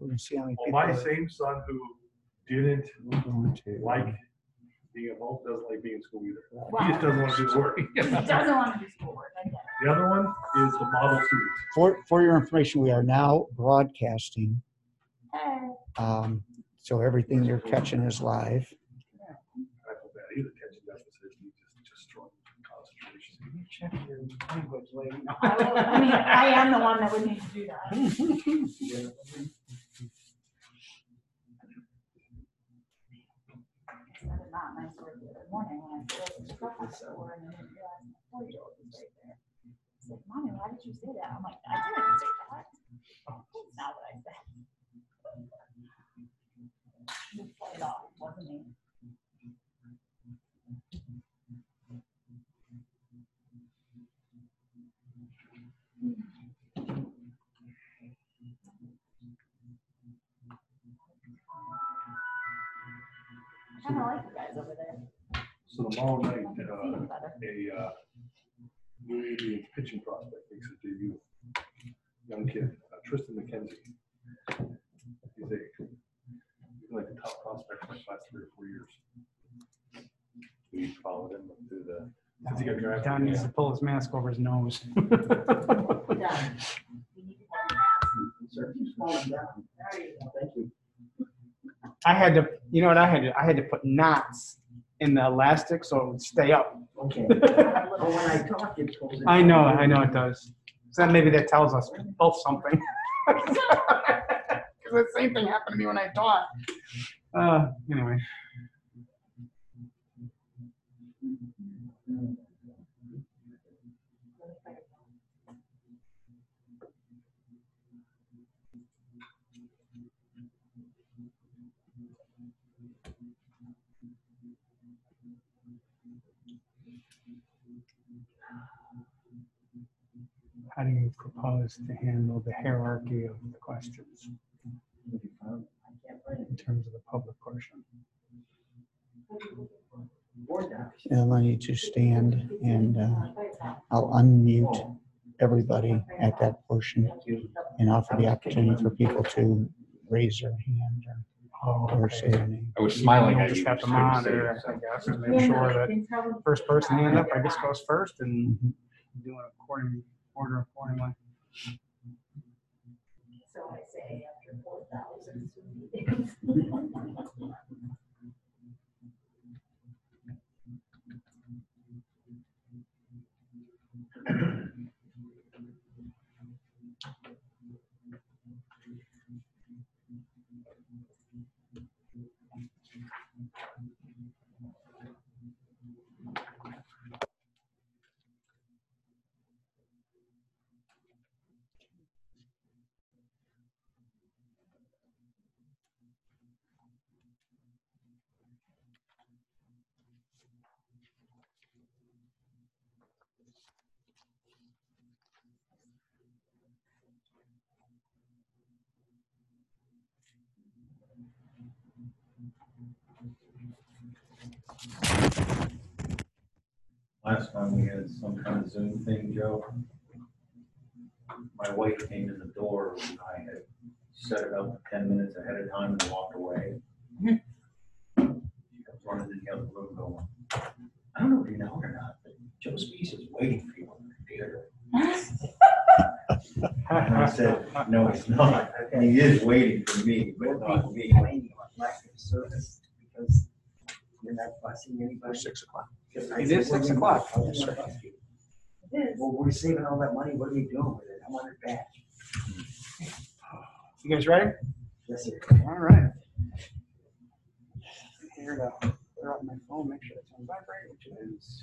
We're gonna see how many Well, people. my are same son who didn't going to- like being at home doesn't like being in school either. Wow. He just doesn't want to do the work. He doesn't want to do schoolwork. I get it. The other one is the model student. For your information, we are now broadcasting, Hey. so everything you're catching is live. I feel bad. He's a catching deficit. He just strong concentration. Check your language, lady. I mean, I am the one that would need to do that. I did not nice work the other morning when I drove to the grocery store and I didn't realize my 4-year-old was right there. He's like, Mommy, why did you say that? I'm like, I didn't say that. That's not what I said. Just play it off. It wasn't me. I kind of like you guys over there. So tomorrow night, I can see it better. a New Indian pitching prospect makes his debut. Young kid, Tristan McKenzie. He's like the top prospect for the last 3 or 4 years. We followed him through the. Since he got drafted. Don needs to pull his mask over his nose. Yeah. We need to have There you go. Thank you. I had to, you know what I had to? I had to put knots in the elastic so it would stay up. Okay. A little But when I talk, it goes in. I know it does. So that maybe that tells us both something. Because the same thing happened to me when I taught. Anyway. How do you propose to handle the hierarchy of the questions in terms of the public portion? And I need to stand and I'll unmute everybody at that portion and offer the opportunity for people to raise their hand or say their name. I was smiling You'll at you. just have to monitor it, I guess, to make sure that first person hand up, I guess, goes first and do it order accordingly. So I say after 4,000 meetings. Last time we had some kind of Zoom thing, Joe. My wife came in the door and I had set it up 10 minutes ahead of time and walked away. She kept running in the other room going, I don't know if you know or not, but Joe Spees is waiting for you on the computer. And I said, no, he's not. He is waiting for me, but not me. Complaining about lack of service because you're not busing anybody. 6 o'clock. It is 6 o'clock. Yes, sir. Well, we're saving all that money. What are we doing with it? I want it back. You guys ready? Yes, sir. All right. Here to clear up my phone, make sure it's on vibrate, which it is.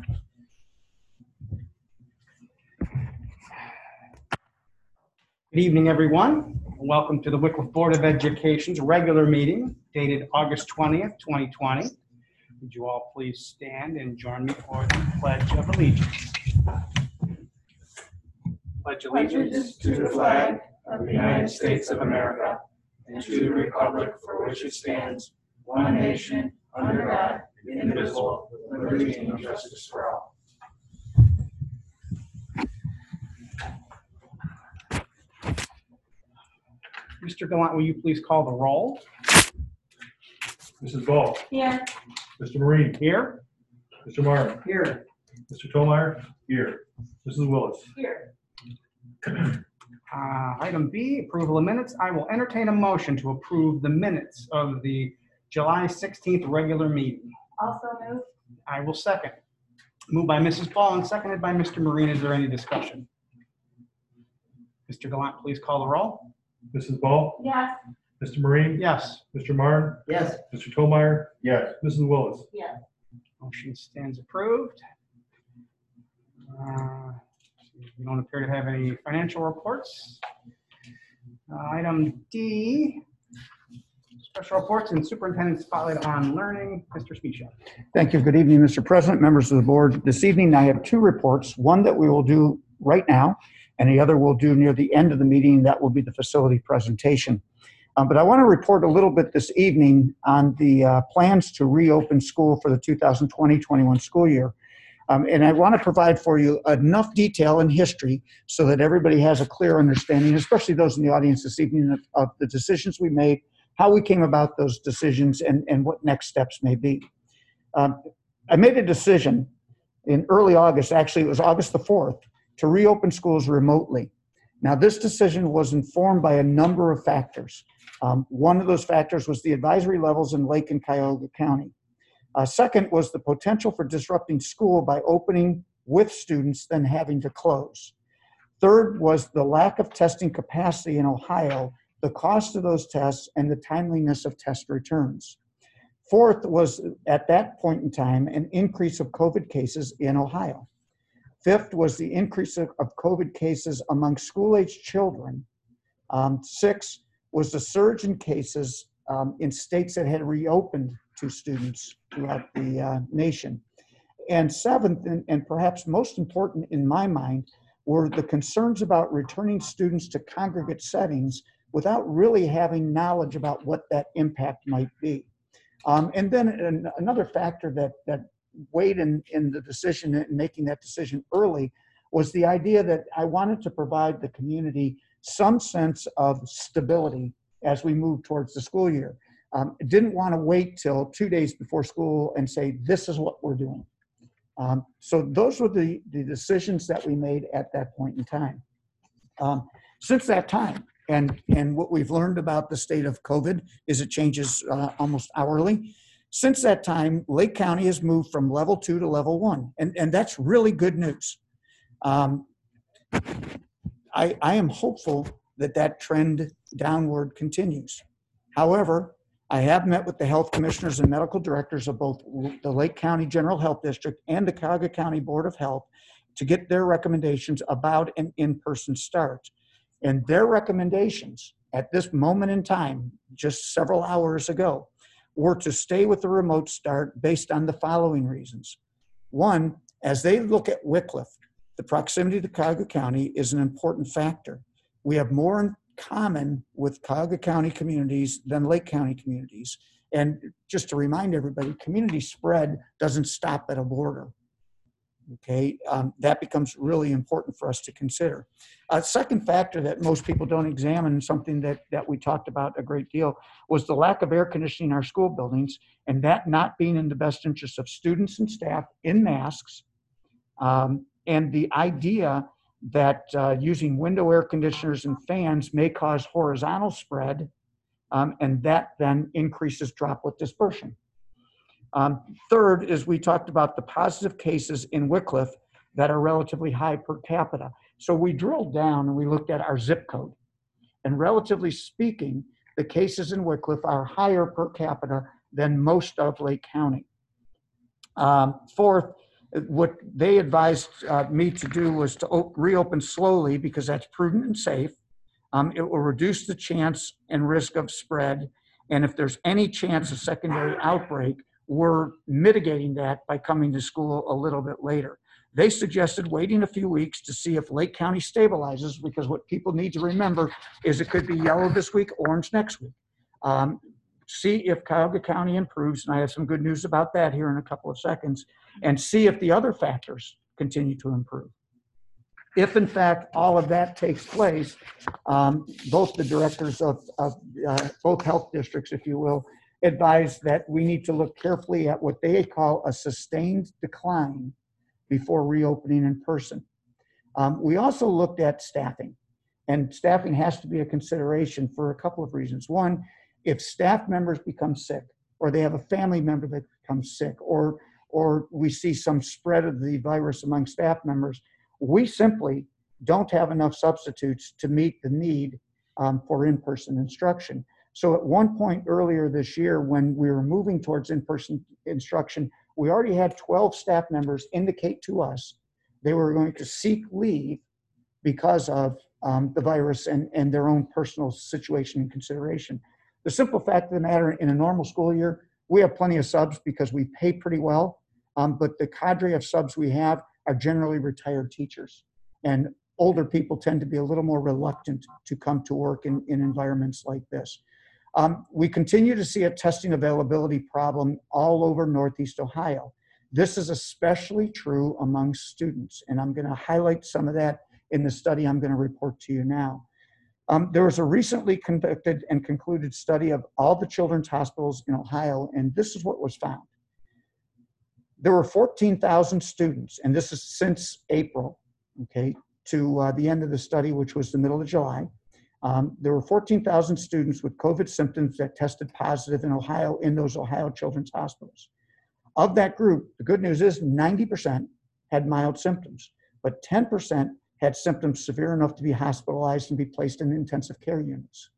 Good evening, everyone. Welcome to the Wickliffe Board of Education's regular meeting dated August 20th, 2020. Would you all please stand and join me for the Pledge of Allegiance? Pledge allegiance to the flag of the United States of America and to the republic for which it stands, one nation, under God, indivisible, with liberty and justice for all. Mr. Gallant, will you please call the roll? Mrs. Ball, Here. Mr. Marine, Here. Mr. Martin, Here, Mr. Tomeyer, here. Mrs. Willis. Here. Item B, approval of minutes. I will entertain a motion to approve the minutes of the July 16th regular meeting. Also move. I will second. Moved by Mrs. Ball and seconded by Mr. Marine. Is there any discussion? Mr. Gallant, please call the roll. Mrs. Ball, Yes. Mr. Marine, Yes. Mr. Martin, yes, Mr. Tomeyer, Yes. Mrs. Willis. Yes. Motion stands approved. We don't appear to have any financial reports. Item D, special reports and superintendent spotlight on learning. Mr. Spezia. Thank you. Good evening, Mr. President, members of the board. This evening, I have two reports, one that we will do right now, and the other we'll do near the end of the meeting. That will be the facility presentation. But I want to report a little bit this evening on the plans to reopen school for the 2020-21 school year. And I want to provide for you enough detail and history so that everybody has a clear understanding, especially those in the audience this evening, of the decisions we made, how we came about those decisions, and what next steps may be. I made a decision in early August, actually it was August the 4th, to reopen schools remotely. Now, this decision was informed by a number of factors. One of those factors was the advisory levels in Lake and Cuyahoga County. Second was the potential for disrupting school by opening with students, then having to close. Third was the lack of testing capacity in Ohio, the cost of those tests, and the timeliness of test returns. Fourth was, at that point in time, an increase of COVID cases in Ohio. Fifth was the increase of COVID cases among school-aged children. Sixth was the surge in cases in states that had reopened to students throughout the nation. And seventh, and perhaps most important in my mind, were the concerns about returning students to congregate settings without really having knowledge about what that impact might be. And then another factor that weighed in the decision, in making that decision early, was the idea that I wanted to provide the community some sense of stability as we move towards the school year. Didn't want to wait till 2 days before school and say, this is what we're doing. So those were the decisions that we made at that point in time. Since that time, and what we've learned about the state of COVID is it changes almost hourly. Since that time, Lake County has moved from level 2 to level 1, and that's really good news. I am hopeful that that trend downward continues. However, I have met with the health commissioners and medical directors of both the Lake County General Health District and the Cuyahoga County Board of Health to get their recommendations about an in-person start. And their recommendations at this moment in time, just several hours ago, were to stay with the remote start based on the following reasons. One, as they look at Wickliffe, the proximity to Cuyahoga County is an important factor. We have more in common with Cuyahoga County communities than Lake County communities. And just to remind everybody, community spread doesn't stop at a border. Okay, that becomes really important for us to consider. A second factor that most people don't examine, something that we talked about a great deal, was the lack of air conditioning in our school buildings, and that not being in the best interest of students and staff in masks, and the idea that using window air conditioners and fans may cause horizontal spread, and that then increases droplet dispersion. Third is we talked about the positive cases in Wickliffe that are relatively high per capita. So we drilled down and we looked at our zip code. And relatively speaking, the cases in Wickliffe are higher per capita than most of Lake County. Fourth, what they advised me to do was to reopen slowly because that's prudent and safe. It will reduce the chance and risk of spread. And if there's any chance of secondary outbreak, we're mitigating that by coming to school a little bit later. They suggested waiting a few weeks to see if Lake County stabilizes, because what people need to remember is it could be yellow this week, orange next week. See if Cuyahoga County improves, and I have some good news about that here in a couple of seconds, and see if the other factors continue to improve. if in fact all of that takes place, both the directors of both health districts, if you will, advise that we need to look carefully at what they call a sustained decline before reopening in person. We also looked at staffing, and staffing has to be a consideration for a couple of reasons. One, if staff members become sick, or they have a family member that becomes sick, or we see some spread of the virus among staff members, we simply don't have enough substitutes to meet the need for in-person instruction. So at one point earlier this year, when we were moving towards in-person instruction, we already had 12 staff members indicate to us they were going to seek leave because of the virus and their own personal situation and consideration. The simple fact of the matter, in a normal school year, we have plenty of subs because we pay pretty well, but the cadre of subs we have are generally retired teachers. And older people tend to be a little more reluctant to come to work in environments like this. We continue to see a testing availability problem all over Northeast Ohio. This is especially true among students, and I'm going to highlight some of that in the study I'm going to report to you now. There was a recently conducted and concluded study of all the children's hospitals in Ohio, and this is what was found. There were 14,000 students, and this is since April, okay, to the end of the study, which was the middle of July. There were 14,000 students with COVID symptoms that tested positive in Ohio in those Ohio children's hospitals. Of that group, the good news is 90% had mild symptoms, but 10% had symptoms severe enough to be hospitalized and be placed in intensive care units.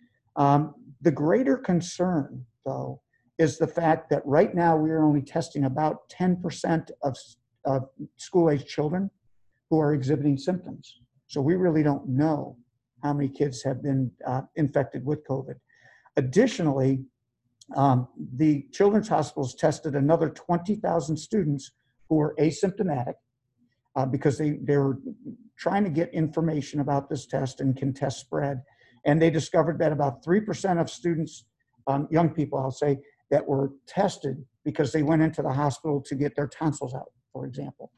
The greater concern, though, is the fact that right now we are only testing about 10% of school-age children who are exhibiting symptoms. So we really don't know how many kids have been infected with COVID. Additionally, the children's hospitals tested another 20,000 students who were asymptomatic because they were trying to get information about this test and can test spread. And they discovered that about 3% of students, young people, I'll say, that were tested because they went into the hospital to get their tonsils out, for example,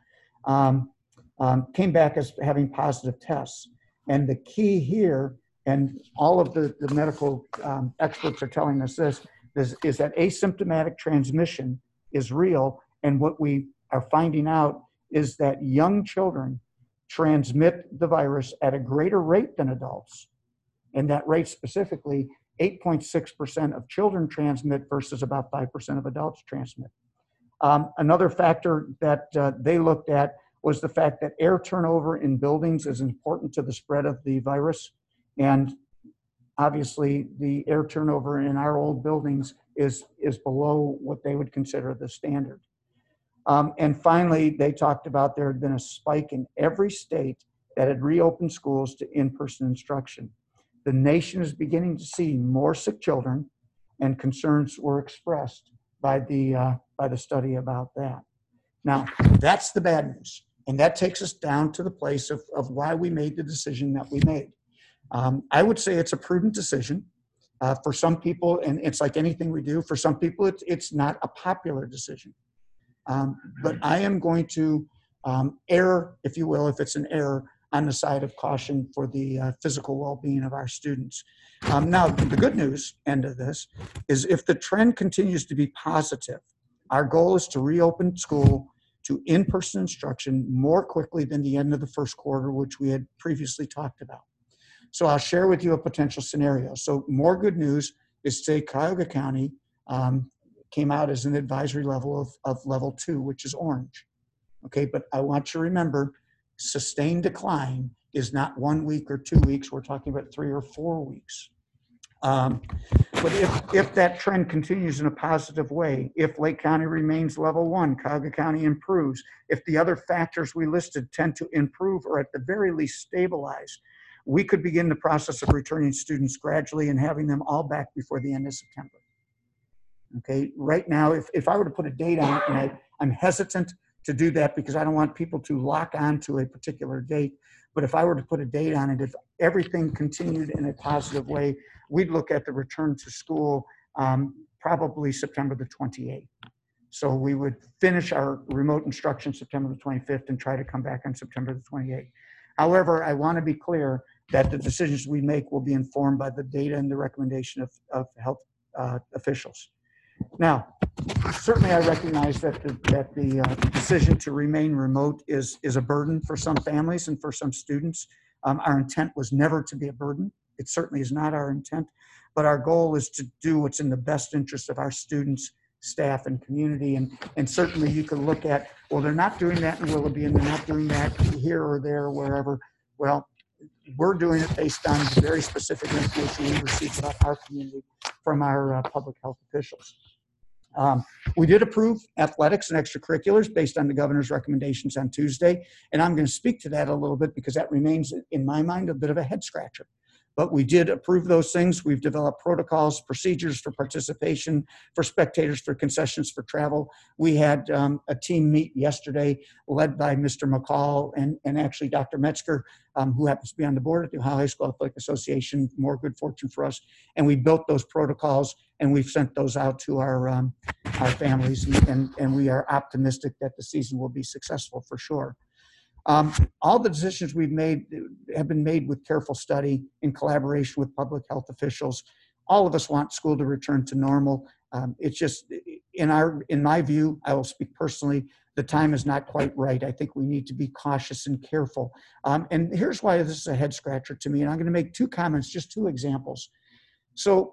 came back as having positive tests. And the key here, and all of the medical experts are telling us this, is that asymptomatic transmission is real. And what we are finding out is that young children transmit the virus at a greater rate than adults. And that rate specifically, 8.6% of children transmit versus about 5% of adults transmit. Another factor that they looked at was the fact that air turnover in buildings is important to the spread of the virus. And obviously the air turnover in our old buildings is below what they would consider the standard. And finally, they talked about there had been a spike in every state that had reopened schools to in-person instruction. The nation is beginning to see more sick children, and concerns were expressed by the study about that. Now, that's the bad news. And that takes us down to the place of why we made the decision that we made. I would say it's a prudent decision. For some people, and it's like anything we do, for some people, it's not a popular decision. But I am going to err, if you will, if it's an error, on the side of caution for the physical well-being of our students. Now, the good news end of this is if the trend continues to be positive, our goal is to reopen school to in-person instruction more quickly than the end of the first quarter, which we had previously talked about. So I'll share with you a potential scenario. So more good news is, say, Cuyahoga County came out as an advisory level of level 2, which is orange. Okay, but I want you to remember, sustained decline is not 1 week or 2 weeks. We're talking about 3 or 4 weeks. But if that trend continues in a positive way, if Lake County remains level 1, Cuyahoga County improves, if the other factors we listed tend to improve or at the very least stabilize, we could begin the process of returning students gradually and having them all back before the end of September. Okay, right now, if I were to put a date on it, and I'm hesitant to do that because I don't want people to lock on to a particular date, but if I were to put a date on it, if everything continued in a positive way, we'd look at the return to school probably September the 28th. So we would finish our remote instruction September the 25th and try to come back on September the 28th. However, I want to be clear that the decisions we make will be informed by the data and the recommendation of health officials. Now, certainly I recognize that the decision to remain remote is a burden for some families and for some students. Our intent was never to be a burden. It certainly is not our intent, but our goal is to do what's in the best interest of our students, staff, and community. And certainly you can look at, well, they're not doing that in Willoughby and they're not doing that here or there or wherever. Well, we're doing it based on very specific information we received about our community from our public health officials. We did approve athletics and extracurriculars based on the governor's recommendations on Tuesday, and I'm going to speak to that a little bit because that remains, in my mind, a bit of a head scratcher. But we did approve those things. We've developed protocols, procedures for participation, for spectators, for concessions, for travel. We had a team meet yesterday led by Mr. McCall and actually Dr. Metzger, who happens to be on the board at the Ohio High School Athletic Association, more good fortune for us. And we built those protocols and we've sent those out to our families. And we are optimistic that the season will be successful for sure. All the decisions we've made have been made with careful study in collaboration with public health officials. All of us want school to return to normal. It's just, in my view, I will speak personally, the time is not quite right. I think we need to be cautious and careful. And here's why this is a head scratcher to me. And I'm going to make two comments, just two examples. So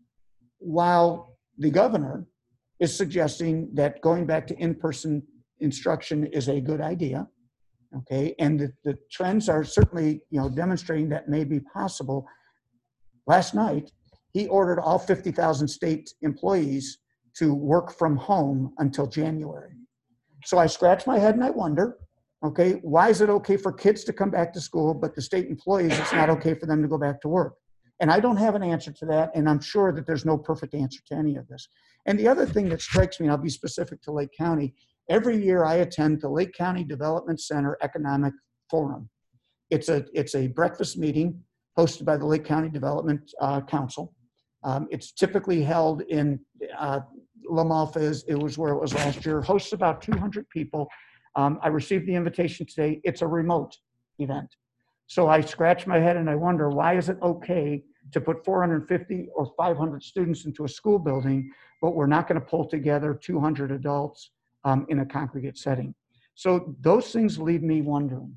while the governor is suggesting that going back to in-person instruction is a good idea, okay, and the trends are certainly, demonstrating that may be possible. Last night, he ordered all 50,000 state employees to work from home until January. So I scratch my head and I wonder, okay, why is it okay for kids to come back to school, but the state employees, it's not okay for them to go back to work? And I don't have an answer to that, and I'm sure that there's no perfect answer to any of this. And the other thing that strikes me, and I'll be specific to Lake County, every year I attend the Lake County Development Center Economic Forum. It's a breakfast meeting hosted by the Lake County Development Council. It's typically held in La Malfa. It was where it was last year. Hosts about 200 people. I received the invitation today. It's a remote event. So I scratch my head and I wonder, why is it okay to put 450 or 500 students into a school building, but we're not going to pull together 200 adults in a congregate setting? So those things leave me wondering.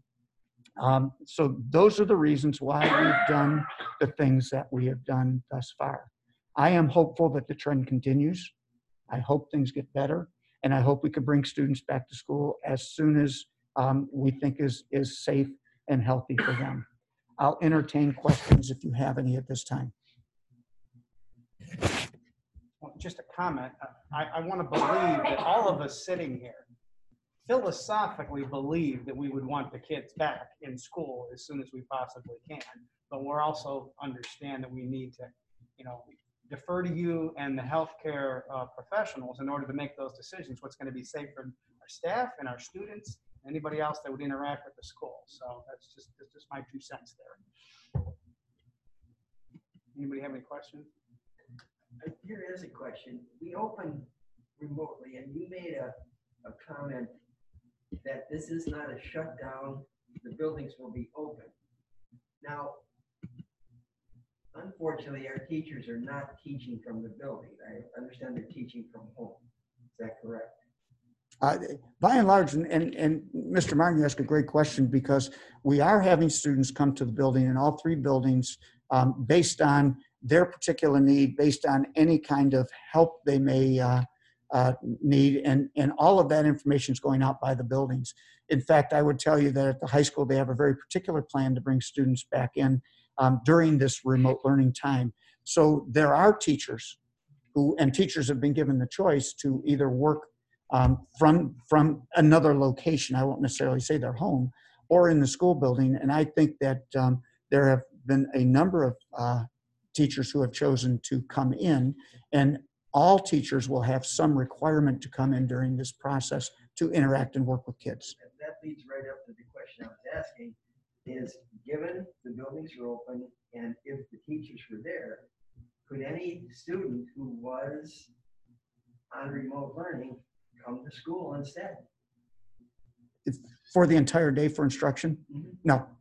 So those are the reasons why we've done the things that we have done thus far. I am hopeful that the trend continues. I hope things get better, and I hope we can bring students back to school as soon as we think is safe and healthy for them. I'll entertain questions if you have any at this time. Well, just a comment. I want to believe that all of us sitting here philosophically believe that we would want the kids back in school as soon as we possibly can. But we're also understand that we need to, defer to you and the healthcare professionals in order to make those decisions. What's going to be safe for our staff and our students, anybody else that would interact with the school. So that's just my 2 cents there. Anybody have any questions? Here is a question. We opened remotely, and you made a comment that this is not a shutdown. The buildings will be open. Now, unfortunately, our teachers are not teaching from the building. I understand they're teaching from home. Is that correct? By and large, and Mr. Martin, you asked a great question, because we are having students come to the building in all 3 buildings based on their particular need, based on any kind of help they may need, and all of that information is going out by the buildings. In fact, I would tell you that at the high school, they have a very particular plan to bring students back in during this remote learning time. So there are teachers and teachers have been given the choice to either work from another location. I won't necessarily say their home, or in the school building. And I think that there have been a number of teachers who have chosen to come in, and all teachers will have some requirement to come in during this process to interact and work with kids. That leads right up to the question I was asking, is given the buildings are open and if the teachers were there, could any student who was on remote learning come to school instead? For the entire day for instruction? Mm-hmm. No.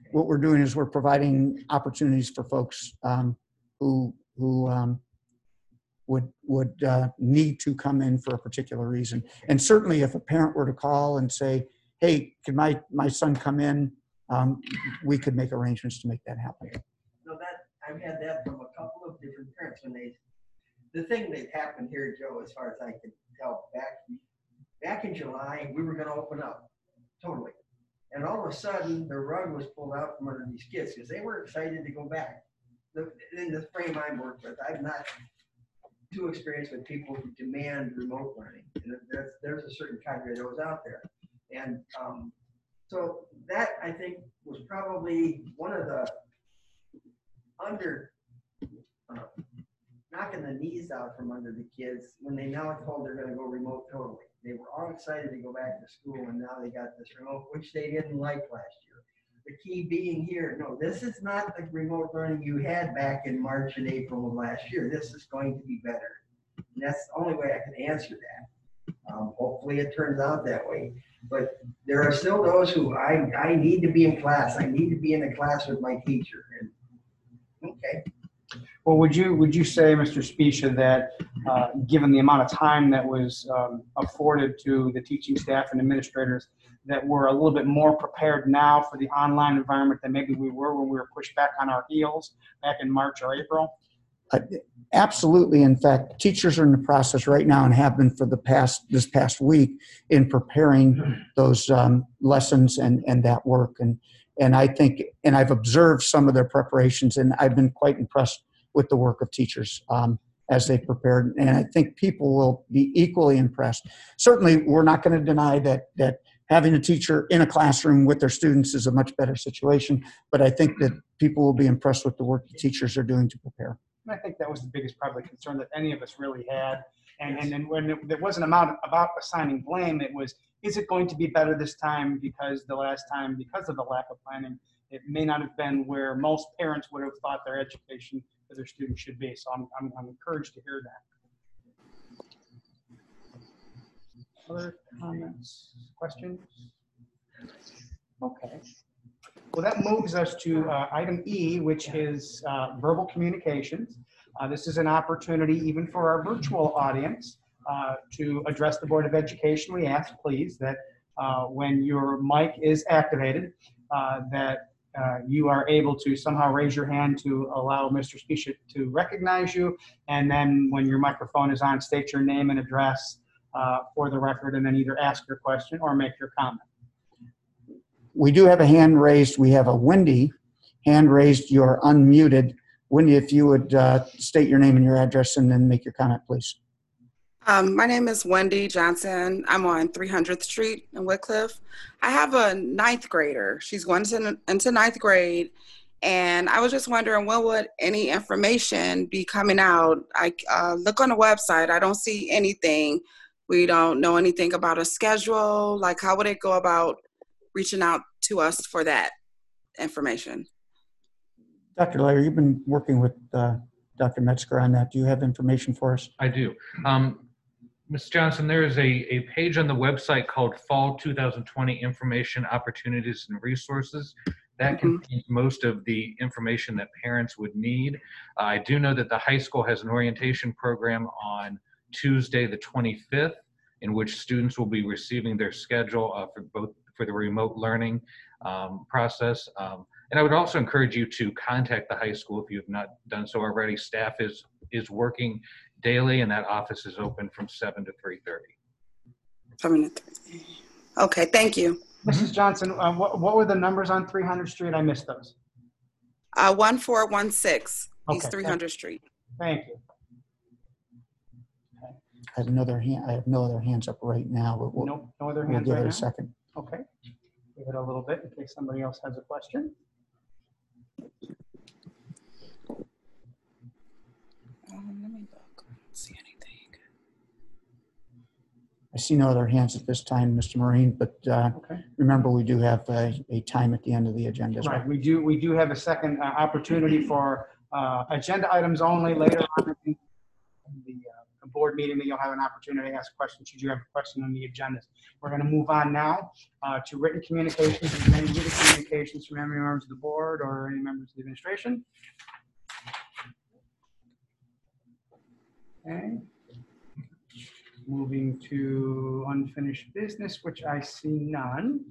what we're doing is we're providing opportunities for folks who would need to come in for a particular reason. And certainly if a parent were to call and say, hey, can my son come in? We could make arrangements to make that happen. No, I've had that from a couple of different parents when the thing that happened here, Joe, as far as I can tell, back in July, we were going to open up totally. And all of a sudden, the rug was pulled out from under these kids because they were excited to go back. In the frame I work with, I'm not too experienced with people who demand remote learning. And there's a certain cadre of those out there. And so that, I think, was probably one of the knocking the knees out from under the kids when they now told they're going to go remote totally. They were all excited to go back to school, and now they got this remote, which they didn't like last year. The key being here, no, this is not the remote learning you had back in March and April of last year. This is going to be better. And that's the only way I can answer that. Hopefully it turns out that way. But there are still those who I need to be in class. I need to be in a class with my teacher. And okay. Well, would you say, Mr. Spicia, that given the amount of time that was afforded to the teaching staff and administrators, that we're a little bit more prepared now for the online environment than maybe we were when we were pushed back on our heels back in March or April? Absolutely. In fact, teachers are in the process right now and have been for this past week in preparing those lessons and that work. And I think, and I've observed some of their preparations, and I've been quite impressed with the work of teachers as they prepared. And I think people will be equally impressed. Certainly, we're not going to deny that having a teacher in a classroom with their students is a much better situation. But I think that people will be impressed with the work the teachers are doing to prepare. And I think that was the biggest probably concern that any of us really had. And when it wasn't about assigning blame, it was, is it going to be better this time because the last time, because of the lack of planning, it may not have been where most parents would have thought their education for their students should be. So I'm encouraged to hear that. Other comments, questions? Okay. Well, that moves us to item E, which is verbal communications. This is an opportunity even for our virtual audience to address the Board of Education. We ask, please, that when your mic is activated, that you are able to somehow raise your hand to allow Mr. Spicia to recognize you. And then when your microphone is on, state your name and address for the record, and then either ask your question or make your comment. We do have a hand raised. We have a Wendy hand raised. You're unmuted. Wendy, if you would state your name and your address and then make your comment, please. My name is Wendy Johnson. I'm on 300th Street in Wickliffe. I have a 9th grader. She's going into 9th grade. And I was just wondering, when would any information be coming out? I look on the website. I don't see anything. We don't know anything about a schedule. Like, how would it go about reaching out to us for that information? Dr. Layer, you've been working with Dr. Metzger on that. Do you have information for us? I do. Ms. Johnson, there is a page on the website called Fall 2020 Information, Opportunities, and Resources. That contains most of the information that parents would need. I do know that the high school has an orientation program on Tuesday, the 25th, in which students will be receiving their schedule for the remote learning process. And I would also encourage you to contact the high school if you have not done so already. Staff is working daily, and that office is open from 7 to 3:30. 7 to 3. Okay, thank you. Mrs. Johnson, what were the numbers on 300 Street? I missed those. 1416 East Okay, 300th Street. Thank you. I have no other hands up right now, but No other we'll hands give right it now? a second. Okay. Give it a little bit in case somebody else has a question. Let me look. I don't see anything. I see no other hands at this time, Mr. Marine, but Okay. remember we do have a time at the end of the agenda as well. Right, we do have a second opportunity for agenda items only later on in the board meeting that you'll have an opportunity to ask questions should you have a question on the agenda. We're going to move on now to written communications. Is there any written communications from any members of the board or any members of the administration? Okay. Moving to unfinished business, which I see none.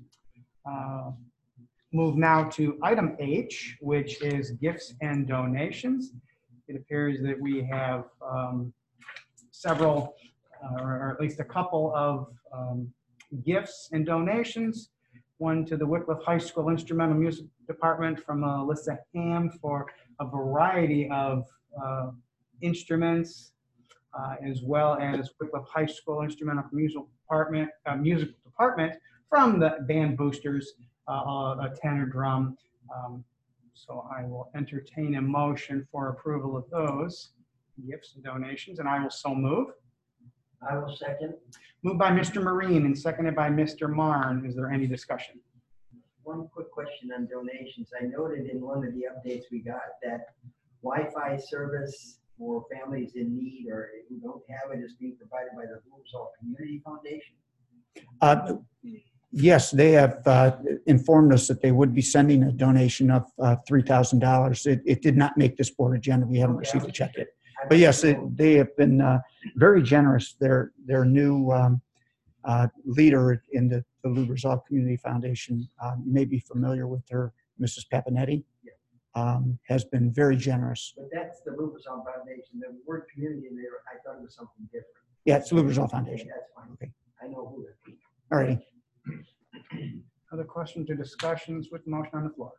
Move now to item H, which is gifts and donations. It appears that we have several, or at least a couple of gifts and donations. One to the Wycliffe High School Instrumental Music Department from Alyssa Ham for a variety of instruments, as well as Wycliffe High School Instrumental Music Department from the Band Boosters, a tenor drum. So I will entertain a motion for approval of those gifts and donations, and I will so move. I will second. Moved by Mr. Marine and seconded by Mr. Marn. Is there any discussion? One quick question on donations. I noted in one of the updates we got that Wi-Fi service for families in need or who don't have it is being provided by the Blumenthal Community Foundation. Yes, they have informed us that they would be sending a donation of $3,000. It did not make this board agenda. We haven't received a check yet. But yes, they have been very generous. Their new leader in the Lubrizol Community Foundation, you may be familiar with her, Mrs. Papanetti, has been very generous. But that's the Lubrizol Foundation. The word community in there, I thought it was something different. Yeah, it's Lubrizol Foundation. That's fine. Okay. I know who it is. All righty. Other questions or discussions with the motion on the floor?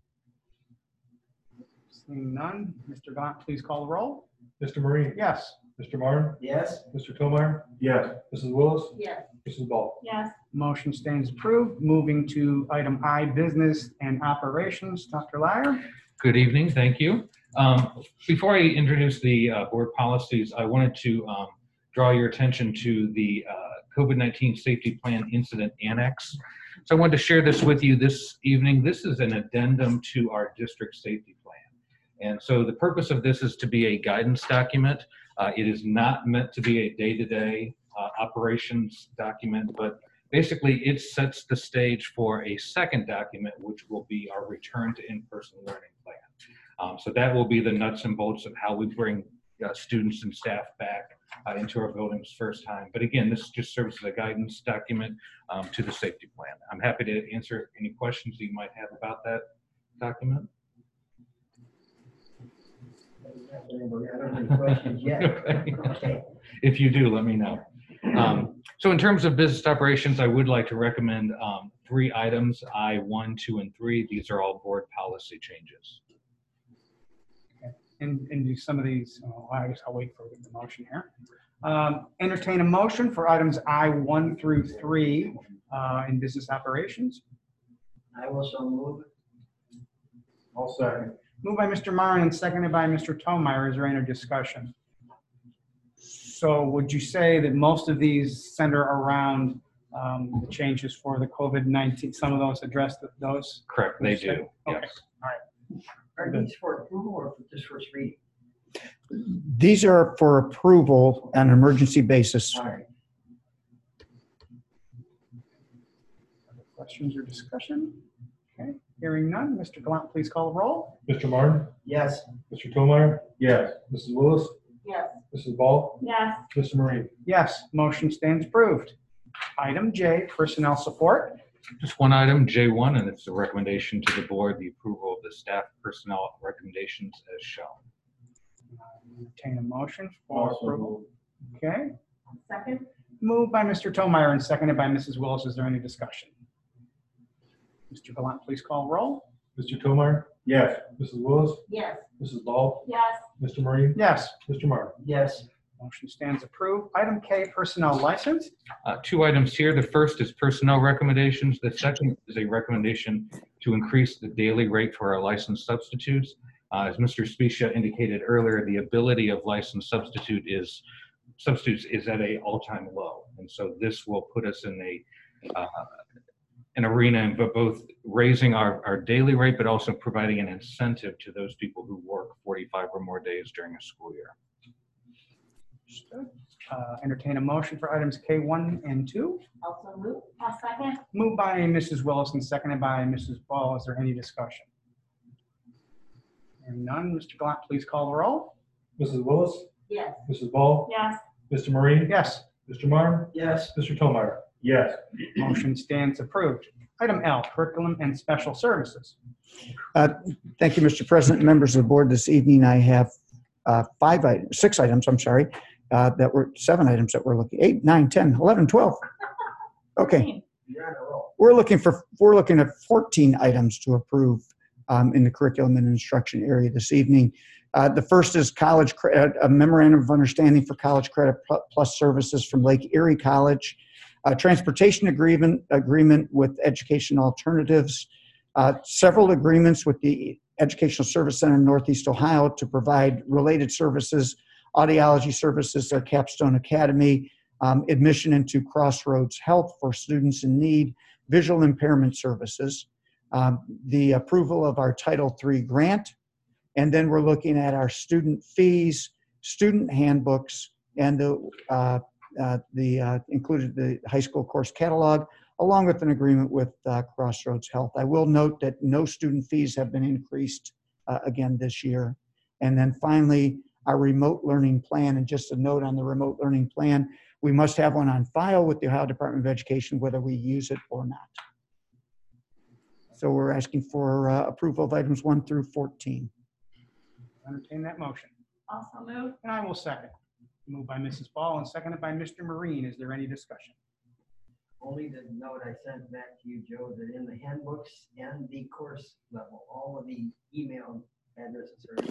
Seeing none, Mr. Gaunt, please call the roll. Mr. Marine? Yes. Mr. Martin? Yes? Mr. Tomeyer? Yes. Mrs. Willis? Yes. Mrs. Ball? Yes. Motion stands approved. Moving to item I, business and operations. Dr. Lyer. Good evening, thank you. Before I introduce the board policies, I wanted to draw your attention to the COVID-19 Safety Plan Incident Annex. So I wanted to share this with you this evening. This is an addendum to our district safety plan. And so the purpose of this is to be a guidance document. It is not meant to be a day-to-day operations document, but basically it sets the stage for a second document, which will be our return to in-person learning plan. So that will be the nuts and bolts of how we bring students and staff back into our buildings first time. But again, this just serves as a guidance document to the safety plan. I'm happy to answer any questions you might have about that document. I don't have any questions yet. Okay. If you do, let me know. So in terms of business operations, I would like to recommend 3 items, I1, 2, and 3. These are all board policy changes. And do some of these, I guess I'll wait for the motion here. Entertain a motion for items I1 through 3 in business operations. I will so move. I'll second. Moved by Mr. Martin and seconded by Mr. Tomeyer. Is there any discussion? So would you say that most of these center around the changes for the COVID-19? Some of those address those? Correct, they do. Okay, Yes. all right. Are these for approval or for just first reading? These are for approval on an emergency basis. All right. Other questions or discussion? Okay, hearing none. Mr. Gallant, please call the roll. Mr. Martin? Yes. Mr. Tomeyer? Yes. Mrs. Willis? Yes. Mrs. Ball? Yes. Mr. Marine? Yes, motion stands approved. Item J, personnel support. Just one item, J1, and it's a recommendation to the board, the approval of the staff personnel recommendations as shown. Entertain a motion for approval. Okay, Second. moved by Mr. Tomeyer and seconded by Mrs. Willis. Is there any discussion? Mr. Gallant, please call roll. Mr. Tomeyer? Yes. Mrs. Willis? Yes. Mrs. Ball? Yes. Mr. Marine? Yes, Mr. Martin? Yes. motion stands approved. Item K, personnel license. 2 items here. The first is personnel recommendations. The second is a recommendation to increase the daily rate for our licensed substitutes. As Mr. Specia indicated earlier, the ability of licensed substitutes is at an all-time low. And so this will put us in an arena of both raising our daily rate, but also providing an incentive to those people who work 45 or more days during a school year. Understood. Entertain a motion for items K1 and 2. Also move. I'll second. Moved by Mrs. Wilson, seconded by Mrs. Ball. Is there any discussion? Hearing none, Mr. Glant, please call the roll. Mrs. Willis, Yes. Mrs. Ball, Yes. Mr. Marine, Yes, Mr. Marne, Yes. Mr. Tomeyer. Yes. motion stands approved. Item L, curriculum and special services. Thank you, Mr. President, members of the board. This evening, I have 6 items, I'm sorry, that were 7 items that we're looking, 8, 9, 10, 11, 12. Okay, You're on a roll. we're looking at 14 items to approve in the curriculum and instruction area this evening. The first is a memorandum of understanding for college credit plus services from Lake Erie College, a transportation agreement with Education Alternatives, several agreements with the Educational Service Center in Northeast Ohio to provide related services, audiology services at Capstone Academy, admission into Crossroads Health for students in need, visual impairment services, the approval of our Title III grant, and then we're looking at our student fees, student handbooks, and included the high school course catalog, along with an agreement with Crossroads Health. I will note that no student fees have been increased again this year. And then finally, our remote learning plan, and just a note on the remote learning plan, we must have one on file with the Ohio Department of Education, whether we use it or not. So we're asking for approval of items 1 through 14. Entertain that motion. Also move. And I will second. Moved by Mrs. Ball and seconded by Mr. Marine. Is there any discussion? Only the note I sent back to you, Joe, that in the handbooks and the course level, all of the email addresses are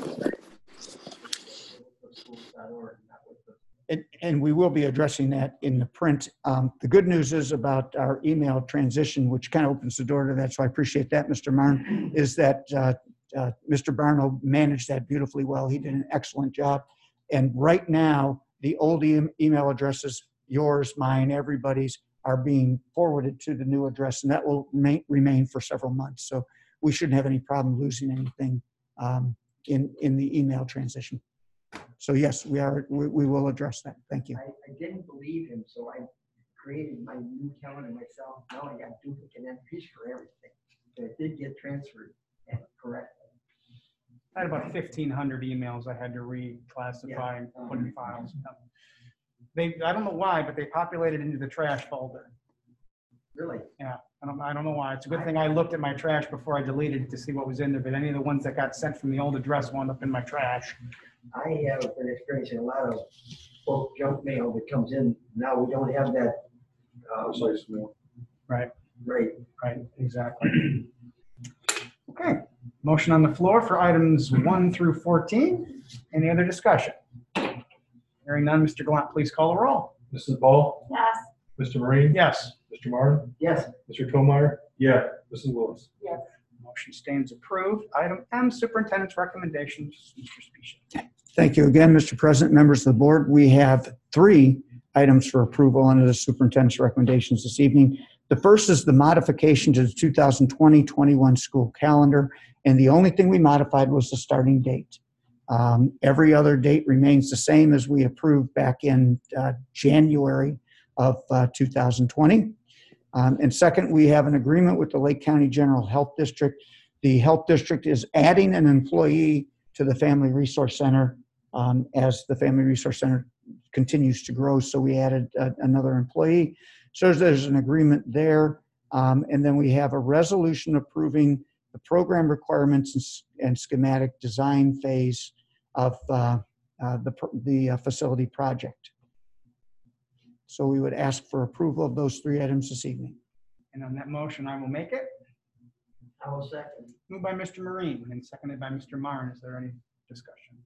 schools.org, not with the. And we will be addressing that in the print. The good news is about our email transition, which kind of opens the door to that, so I appreciate that, Mr. Marne, is that Mr. Barno managed that beautifully well. He did an excellent job. And right now, the old email addresses, yours, mine, everybody's, are being forwarded to the new address, and that will remain for several months. So we shouldn't have any problem losing anything in the email transition. So yes, we will address that. Thank you. I didn't believe him, so I created my new calendar myself. Now I got duplicate entries for everything. But it did get transferred and corrected. I had about 1,500 emails I had to reclassify and put in files. I don't know why, but they populated into the trash folder. Really? Yeah, I don't know why. It's a good thing I looked at my trash before I deleted it to see what was in there, but any of the ones that got sent from the old address wound up in my trash. I have been experiencing a lot of bulk junk mail that comes in. Now we don't have that. Right, Right. right, exactly. Okay, motion on the floor for items 1 through 14. Any other discussion? Hearing none, Mr. Gallant, please call the roll. Mrs. Ball, Yes. Mr. Marine, Yes, Mr. Marne, Yes. Mr. Tomeyer. Yeah. Mrs. Willis. Yes. motion stands approved. Item M, superintendent's recommendations. Mr. Spezia. Thank you again, Mr. President, members of the board. We have 3 items for approval under the superintendent's recommendations this evening. The first is the modification to the 2020-21 school calendar, and the only thing we modified was the starting date. Every other date remains the same as we approved back in January of 2020. And second, we have an agreement with the Lake County General Health District. The health district is adding an employee to the Family Resource Center as the Family Resource Center continues to grow. So we added another employee. So there's an agreement there. And then we have a resolution approving the program requirements and schematic design phase of the facility project. So we would ask for approval of those 3 items this evening. And on that motion, I will make it. I will second. Moved by Mr. Marine and seconded by Mr. Marne. Is there any discussion?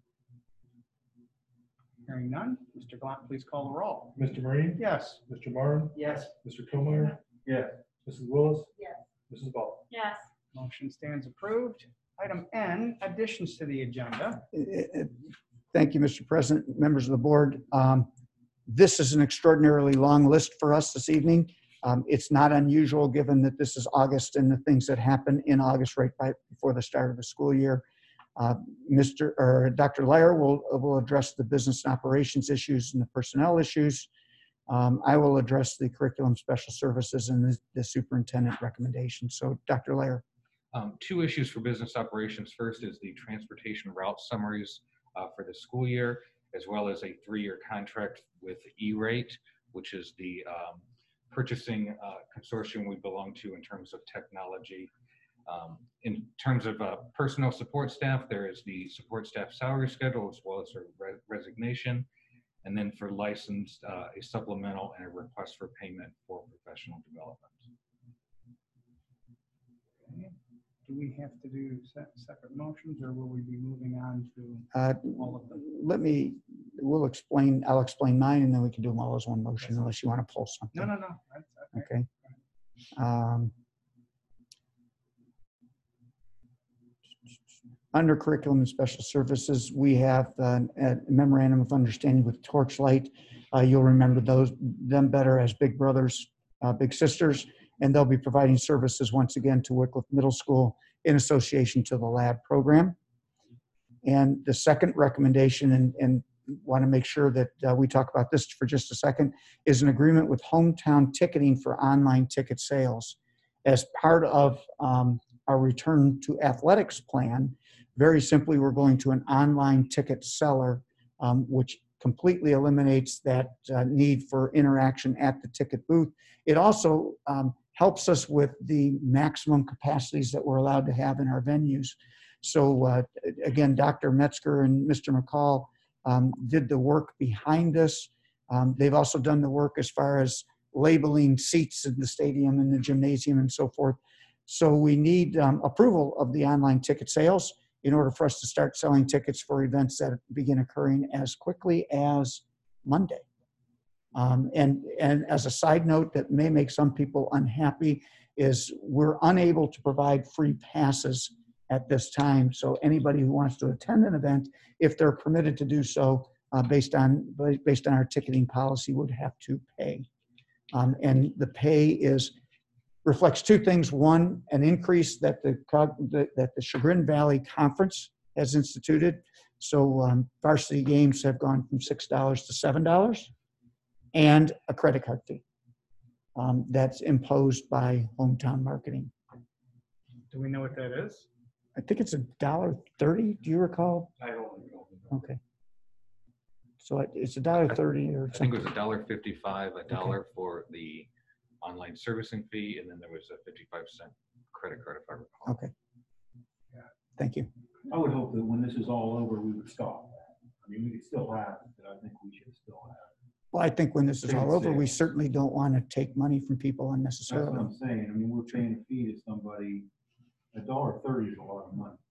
Hearing none, Mr. Gallant, please call the roll. Mr. Marine, Yes. Mr. Marne, Yes. Mr. Tomeyer. Yeah. Mrs. Willis, Yes. Mrs. Ball. Yes. Motion stands approved. Item N, additions to the agenda. Thank you, Mr. President, members of the board. This is an extraordinarily long list for us this evening. It's not unusual given that this is August and the things that happen in August right before the start of the school year. Dr. Lair will address the business and operations issues and the personnel issues. I will address the curriculum special services and the superintendent recommendations. So Dr. Lair. Two issues for business operations. First is the transportation route summaries for the school year, as well as a 3-year contract with E-Rate, which is the purchasing consortium we belong to in terms of technology. In terms of personnel support staff, there is the support staff salary schedule as well as their resignation. And then for licensed, a supplemental and a request for payment for professional development. Do we have to do separate motions, or will we be moving on to all of them? I'll explain mine, and then we can do them all as one motion unless you want to pull something. No. That's okay. Okay. Under curriculum and special services, we have a memorandum of understanding with Torchlight. You'll remember them better as big brothers, big sisters, and they'll be providing services once again to Wycliffe Middle School in association to the lab program. And the second recommendation, and want to make sure that we talk about this for just a second, is an agreement with Hometown Ticketing for online ticket sales. As part of our return to athletics plan, very simply, we're going to an online ticket seller, which completely eliminates that need for interaction at the ticket booth. It also helps us with the maximum capacities that we're allowed to have in our venues. So again, Dr. Metzger and Mr. McCall did the work behind this. They've also done the work as far as labeling seats in the stadium and the gymnasium and so forth. So we need approval of the online ticket sales in order for us to start selling tickets for events that begin occurring as quickly as Monday. And as a side note that may make some people unhappy is we're unable to provide free passes at this time. So anybody who wants to attend an event, if they're permitted to do so based on our ticketing policy, would have to pay. And the pay reflects two things. One, an increase that the Chagrin Valley Conference has instituted. So varsity games have gone from $6 to $7, and a credit card fee that's imposed by Hometown Marketing. Do we know what that is? I think it's $1.30. Do you recall? I don't know. Okay. So it's $1.30 or I think something. it was $1.55, $1 for the online servicing fee, and then there was a 55-cent credit card, if I recall. Okay. Thank you. I would hope that when this is all over, we would stop that. I mean, we could still have it, but I think we should still have it. Well, I think when this is all Ticket over, we sales. certainly don't want to take money from people That's what unnecessarily. I'm saying. I mean, we're paying a fee to somebody, $1.30 is a lot of money.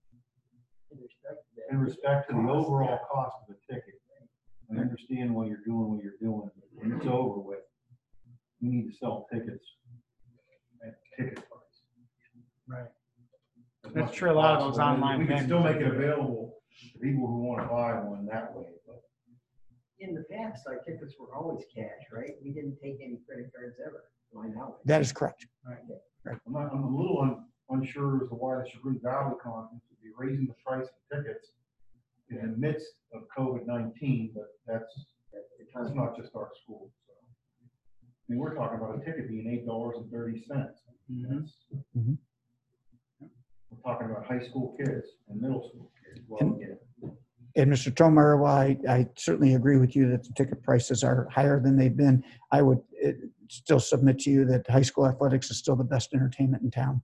In respect to the overall cost of the ticket, I understand why you're doing what you're doing, but when it's over with, we need to sell tickets at ticket price. Right. As That's much true, as a lot of those possible. online We can still venues make it do it. available to people who want to buy one that way, but In the past, our tickets were always cash, right? We didn't take any credit cards ever, to my knowledge. That is correct. I'm a little unsure as to why the Chagrin Valley Conference would be raising the price of tickets in the midst of COVID-19, but that's not just our school. So. I mean, we're talking about a ticket being $8.30. Mhm. We're talking about high school kids and middle school kids. Well, And- yeah. And Mr. Tomer, while I certainly agree with you that the ticket prices are higher than they've been, I would still submit to you that high school athletics is still the best entertainment in town.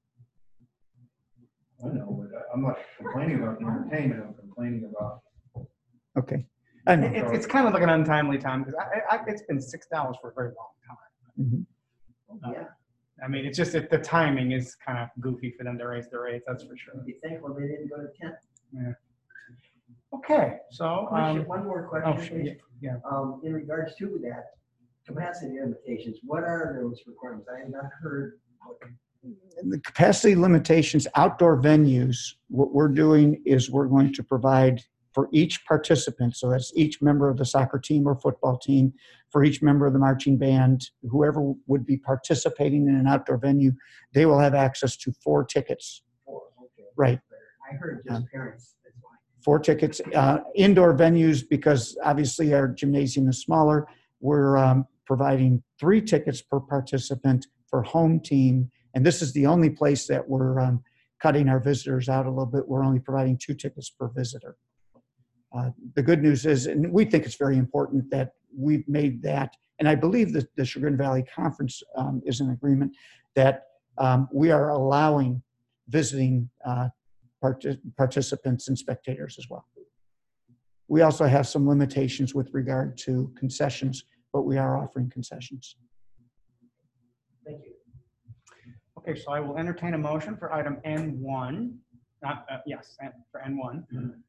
I know, but I'm not complaining about the entertainment. I'm complaining about. Okay. I know. It's kind of like an untimely time because it's been $6 for a very long time. Mhm. Yeah, I mean, it's just that the timing is kind of goofy for them to raise their rates, that's for sure. be thankful they didn't go to 10. Okay, so, One more oh, question, sure, please. yeah. In regards to that, capacity limitations, what are those requirements? I have not heard. The capacity limitations, outdoor venues, what we're doing is we're going to provide for each participant, so that's each member of the soccer team or football team, for each member of the marching band, whoever would be participating in an outdoor venue, they will have access to 4 tickets. Okay. Right. I heard just parents, that's why. 4 tickets. Indoor venues, because obviously our gymnasium is smaller, we're providing 3 tickets per participant for home team. And this is the only place that we're cutting our visitors out a little bit. We're only providing 2 tickets per visitor. The good news is, and we think it's very important that we've made that, and I believe that the Chagrin Valley Conference is in agreement that we are allowing visiting participants and spectators as well. We also have some limitations with regard to concessions, but we are offering concessions. Thank you. Okay, so I will entertain a motion for item N1. Yes, for N1.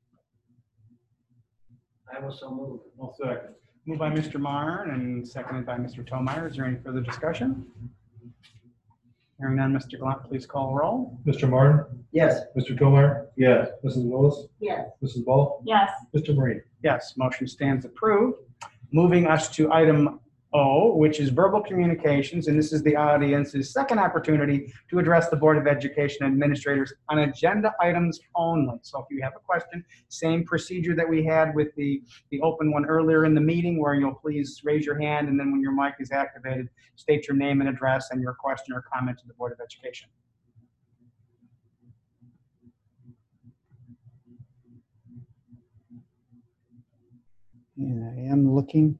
I will so move. I'll second. Moved by Mr. Marn and seconded by Mr. Tomeyer. Is there any further discussion? Hearing none, Mr. Gallant, please call roll. Mr. Martin? Yes. Mr. Tomeyer? Yes. Mrs. Willis? Yes. Mrs. Ball? Yes. Mr. Marine? Yes, motion stands approved. Moving us to item O, which is verbal communications, and this is the audience's second opportunity to address the Board of Education administrators on agenda items only. So if you have a question, same procedure that we had with the open one earlier in the meeting, where you'll please raise your hand, and then when your mic is activated, state your name and address and your question or comment to the Board of Education. And I am looking.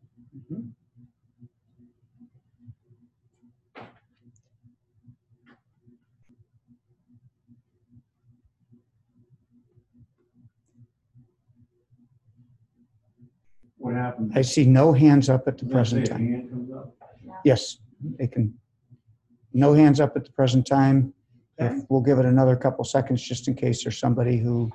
What happened? I see no hands up at the present Say, time. hand comes up? Yes, they can. No hands up at the present time. If we'll give it another couple seconds just in case there's somebody who.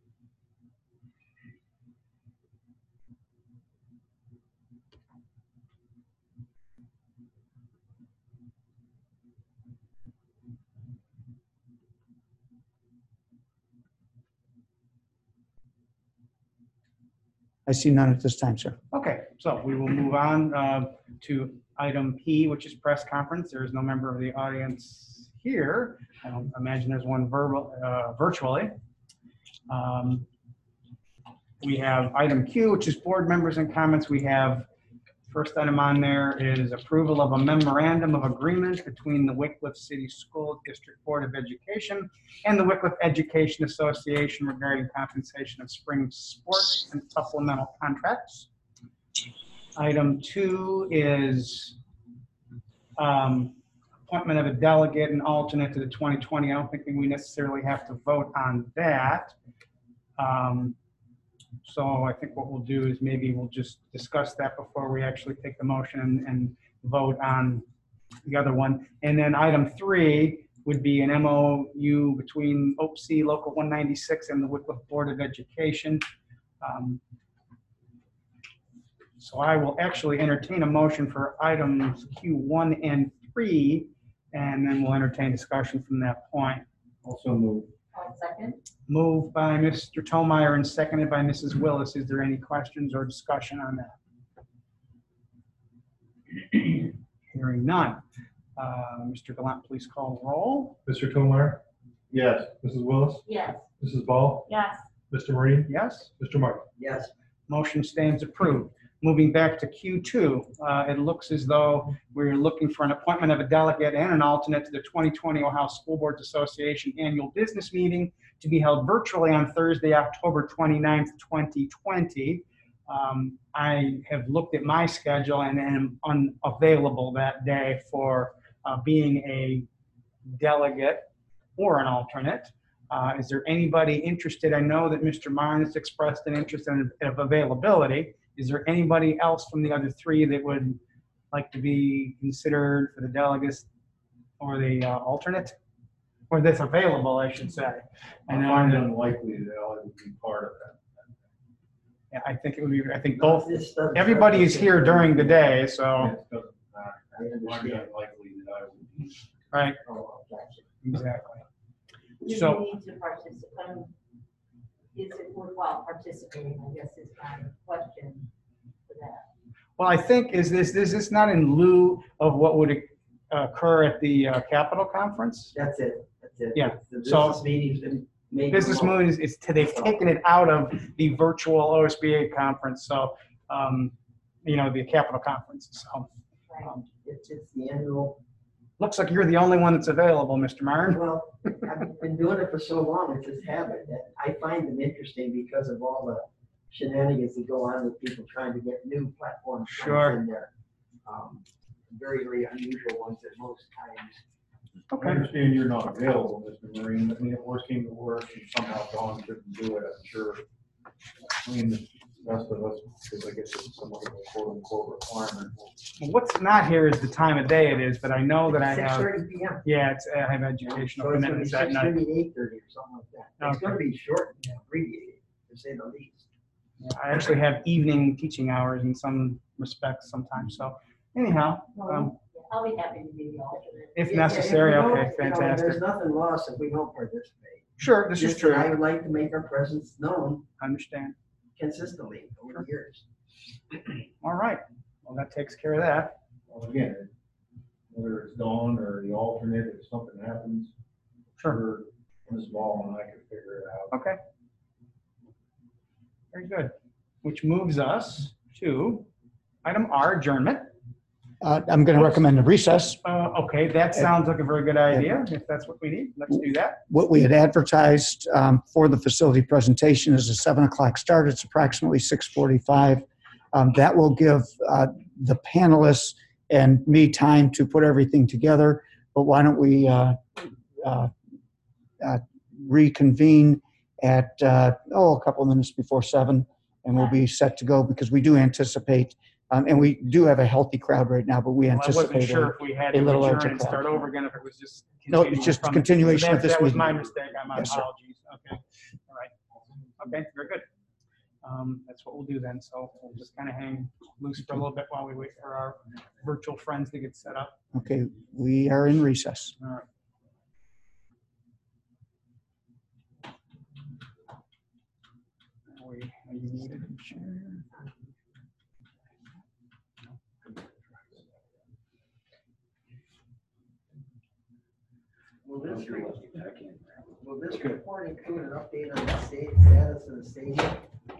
I see none at this time, sir. Okay, so we will move on to item P, which is press conference. There is no member of the audience here. I don't imagine there's one virtually. We have item Q, which is board members and comments. We have, first item on there is approval of a memorandum of agreement between the Wickliffe City School District Board of Education and the Wickliffe Education Association regarding compensation of spring sports and supplemental contracts. Item 2 is appointment of a delegate and alternate to the 2020. I don't think we necessarily have to vote on that. So I think what we'll do is maybe we'll just discuss that before we actually take the motion and vote on the other one. And then item 3 would be an MOU between OPC Local 196 and the Wickliffe Board of Education. So I will actually entertain a motion for items Q1 and 3, and then we'll entertain discussion from that point. Also move. Second. Moved by Mr. Tomeyer and seconded by Mrs. Willis. Is there any questions or discussion on that? Hearing none. Mr. Gallant, please call the roll. Mr. Tomeyer? Yes. Mrs. Willis? Yes. Mrs. Ball? Yes. Mr. Marine? Yes. Mr. Martin? Yes. Motion stands approved. Moving back to Q2, it looks as though we're looking for an appointment of a delegate and an alternate to the 2020 Ohio School Boards Association Annual Business Meeting to be held virtually on Thursday, October 29th, 2020. I have looked at my schedule and am unavailable that day for being a delegate or an alternate. Is there anybody interested? I know that Mr. Marn has expressed an interest in availability. Is there anybody else from the other 3 that would like to be considered for the delegates or the alternate? Or that's available, I should say. I find it unlikely that I would be part of that. Yeah, I think it would be, I think both, This doesn't- everybody is here during the day, so, It doesn't matter. I find it unlikely that I would be. right, Oh, gotcha. exactly. Do So- you need to participate? Is it worthwhile participating? I guess is my question for that. Well, I think, is this not in lieu of what would occur at the Capitol Conference? That's it. That's it. Yeah, The so- business meetings, and Maybe Business remote. Moon they've taken it out of the virtual OSBA conference, so, the Capitol Conference. So, It's the annual. looks like you're the only one that's available, Mr. Martin. Well, I've been doing it for so long, it's just habit, that I find them interesting because of all the shenanigans that go on with people trying to get new platforms Sure. in there. Very, very unusual ones at most times. I understand you're not available, Mr. Marine. I mean, if worse came to worse and somehow Dawn couldn't do it, I'm sure. I mean, the rest of us, because I guess it's some of the quote unquote requirement. Well, what's not here is the time of day it is, but I know that I have, 6:30 PM. yeah, I have educational So it's gonna be commitments that night. 6:30 to 8:30 or something like that. It's Okay. gonna be short and abbreviated, to say the least. I actually have evening teaching hours in some respects sometimes, so anyhow, I'll be happy to be the alternate. if Yeah, necessary, if we okay, don't, you know, fantastic. There's nothing lost if we don't participate. Sure, this is Just that I true. would like to make our presence known I understand. consistently over the years. All right, well, that takes care of that. Well, again, whether it's Dawn or the alternate, if something happens, Sure, Ms. Ball and I can figure it out. okay. Very good, which moves us to item R, adjournment. I'm going to recommend a recess. Okay, that sounds like a very good idea. If that's what we need, let's do that. What we had advertised for the facility presentation is a 7 o'clock start. It's approximately 6:45. That will give the panelists and me time to put everything together. But why don't we reconvene at, a couple of minutes before 7, and we'll be set to go, because we do anticipate, and we do have a healthy crowd right now, but we Well, I wasn't anticipate sure if we had a to little adjourn larger and crowd. start over again, if it was just. No, it's just a from- continuation so of this That was meeting. my mistake. My Yes, sir. apologies. Okay, all right. Okay, very good. That's what we'll do then. So we'll just kind of hang loose for a little bit while we wait for our virtual friends to get set up. Okay, we are in recess. All right. Are you muted? Will this, I can't. will this report include an update on the status of the stadium?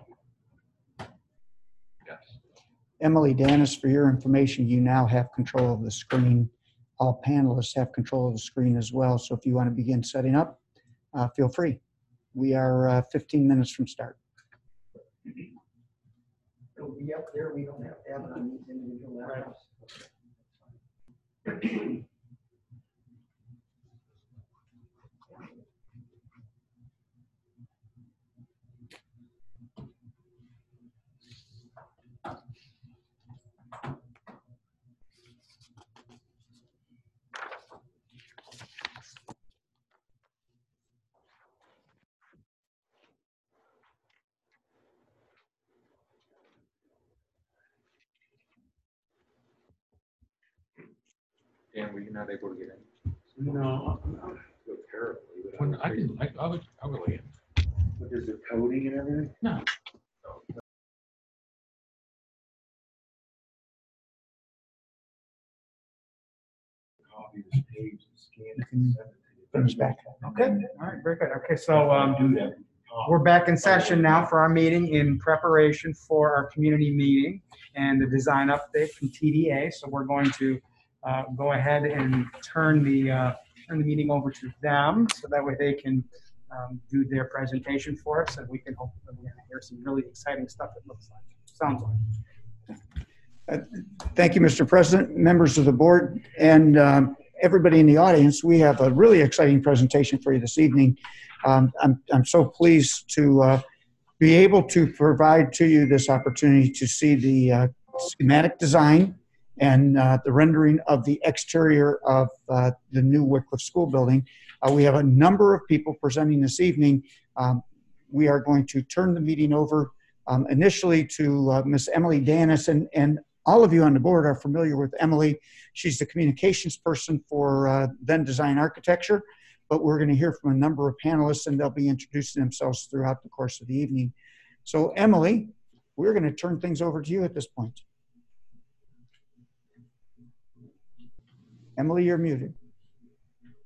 Yes. Emily Dennis, for your information, you now have control of the screen. All panelists have control of the screen as well. So if you want to begin setting up, feel free. We are 15 minutes from start. It'll be up there, we don't have to have it on these individual laptops. Dan, were you not able to get in? No. Go terribly, but When I will in. What is it, coding and everything? No. Copy this page and scan it can and send it to you. Finish back. Okay, all right, very good. Okay, so Do that. we're back in session now for our meeting in preparation for our community meeting and the design update from TDA. So we're going to go ahead and turn the meeting over to them, so that way they can do their presentation for us, and we can hopefully hear some really exciting stuff, it looks like, sounds like. Thank you, Mr. President, members of the board, and everybody in the audience. We have a really exciting presentation for you this evening. I'm so pleased to be able to provide to you this opportunity to see the schematic design and the rendering of the exterior of the new Wycliffe School building. We have a number of people presenting this evening. We are going to turn the meeting over initially to Miss Emily Dennis, and all of you on the board are familiar with Emily. She's the communications person for Then Design Architecture, but we're going to hear from a number of panelists, and they'll be introducing themselves throughout the course of the evening. So Emily, we're going to turn things over to you at this point. Emily, you're muted.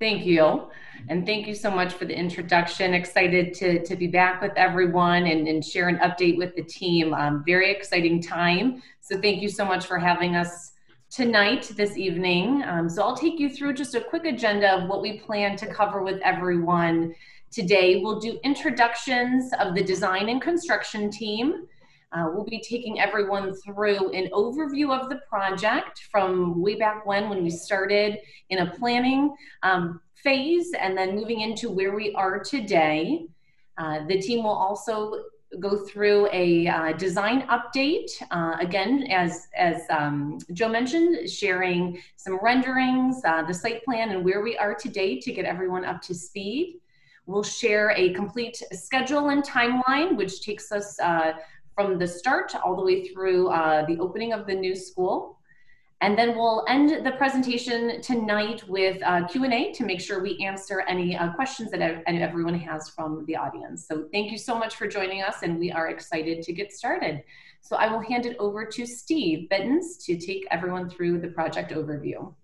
Thank you. And thank you so much for the introduction. Excited to be back with everyone and share an update with the team. Very exciting time. So thank you so much for having us tonight, this evening. So I'll take you through just a quick agenda of what we plan to cover with everyone today. We'll do introductions of the design and construction team. We'll be taking everyone through an overview of the project from way back when we started in a planning phase and then moving into where we are today. The team will also go through a design update. Again, as Joe mentioned, sharing some renderings, the site plan and where we are today to get everyone up to speed. We'll share a complete schedule and timeline, which takes us from the start all the way through the opening of the new school. And then we'll end the presentation tonight with Q&A to make sure we answer any questions that everyone has from the audience. So thank you so much for joining us, and we are excited to get started. So I will hand it over to Steve Bittens to take everyone through the project overview.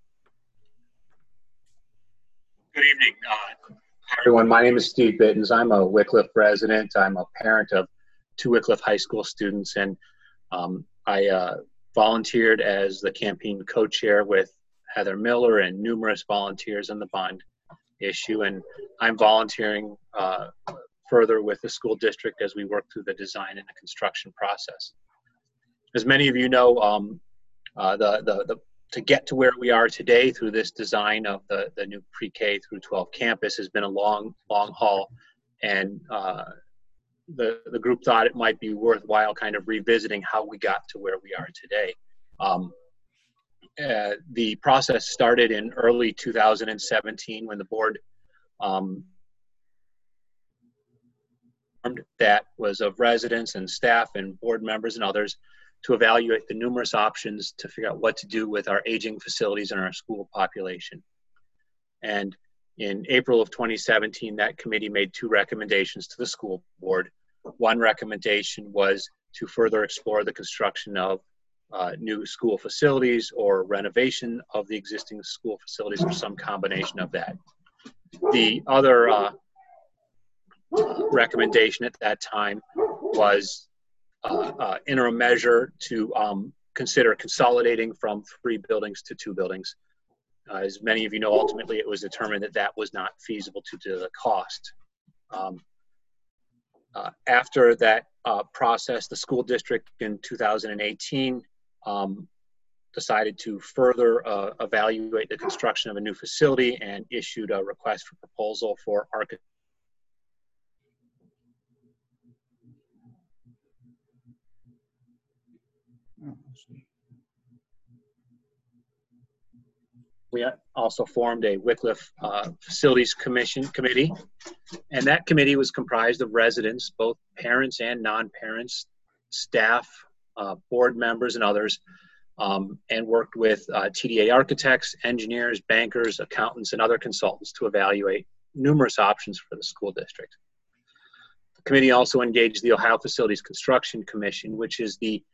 Good evening, everyone. My name is Steve Bittens. I'm a Wickliffe resident. I'm a parent of 2 Wickliffe High School students, and I volunteered as the campaign co-chair with Heather Miller and numerous volunteers on the bond issue, and I'm volunteering further with the school district as we work through the design and the construction process. As many of you know, to get to where we are today through this design of the new pre-K through 12 campus has been a long haul, and the group thought it might be worthwhile kind of revisiting how we got to where we are today. The process started in early 2017 when the board that was of residents and staff and board members and others to evaluate the numerous options to figure out what to do with our aging facilities and our school population. And in April of 2017, that committee made 2 recommendations to the school board. One recommendation was to further explore the construction of new school facilities or renovation of the existing school facilities or some combination of that. The other recommendation at that time was interim measure to consider consolidating from 3 buildings to 2 buildings. As many of you know, ultimately it was determined that that was not feasible due to the cost. After that process, the school district in 2018 decided to further evaluate the construction of a new facility and issued a request for proposal for architect. We also formed a Wickliffe Facilities Committee, and that committee was comprised of residents, both parents and non-parents, staff, board members, and others, and worked with TDA architects, engineers, bankers, accountants, and other consultants to evaluate numerous options for the school district. The committee also engaged the Ohio Facilities Construction Commission, which is the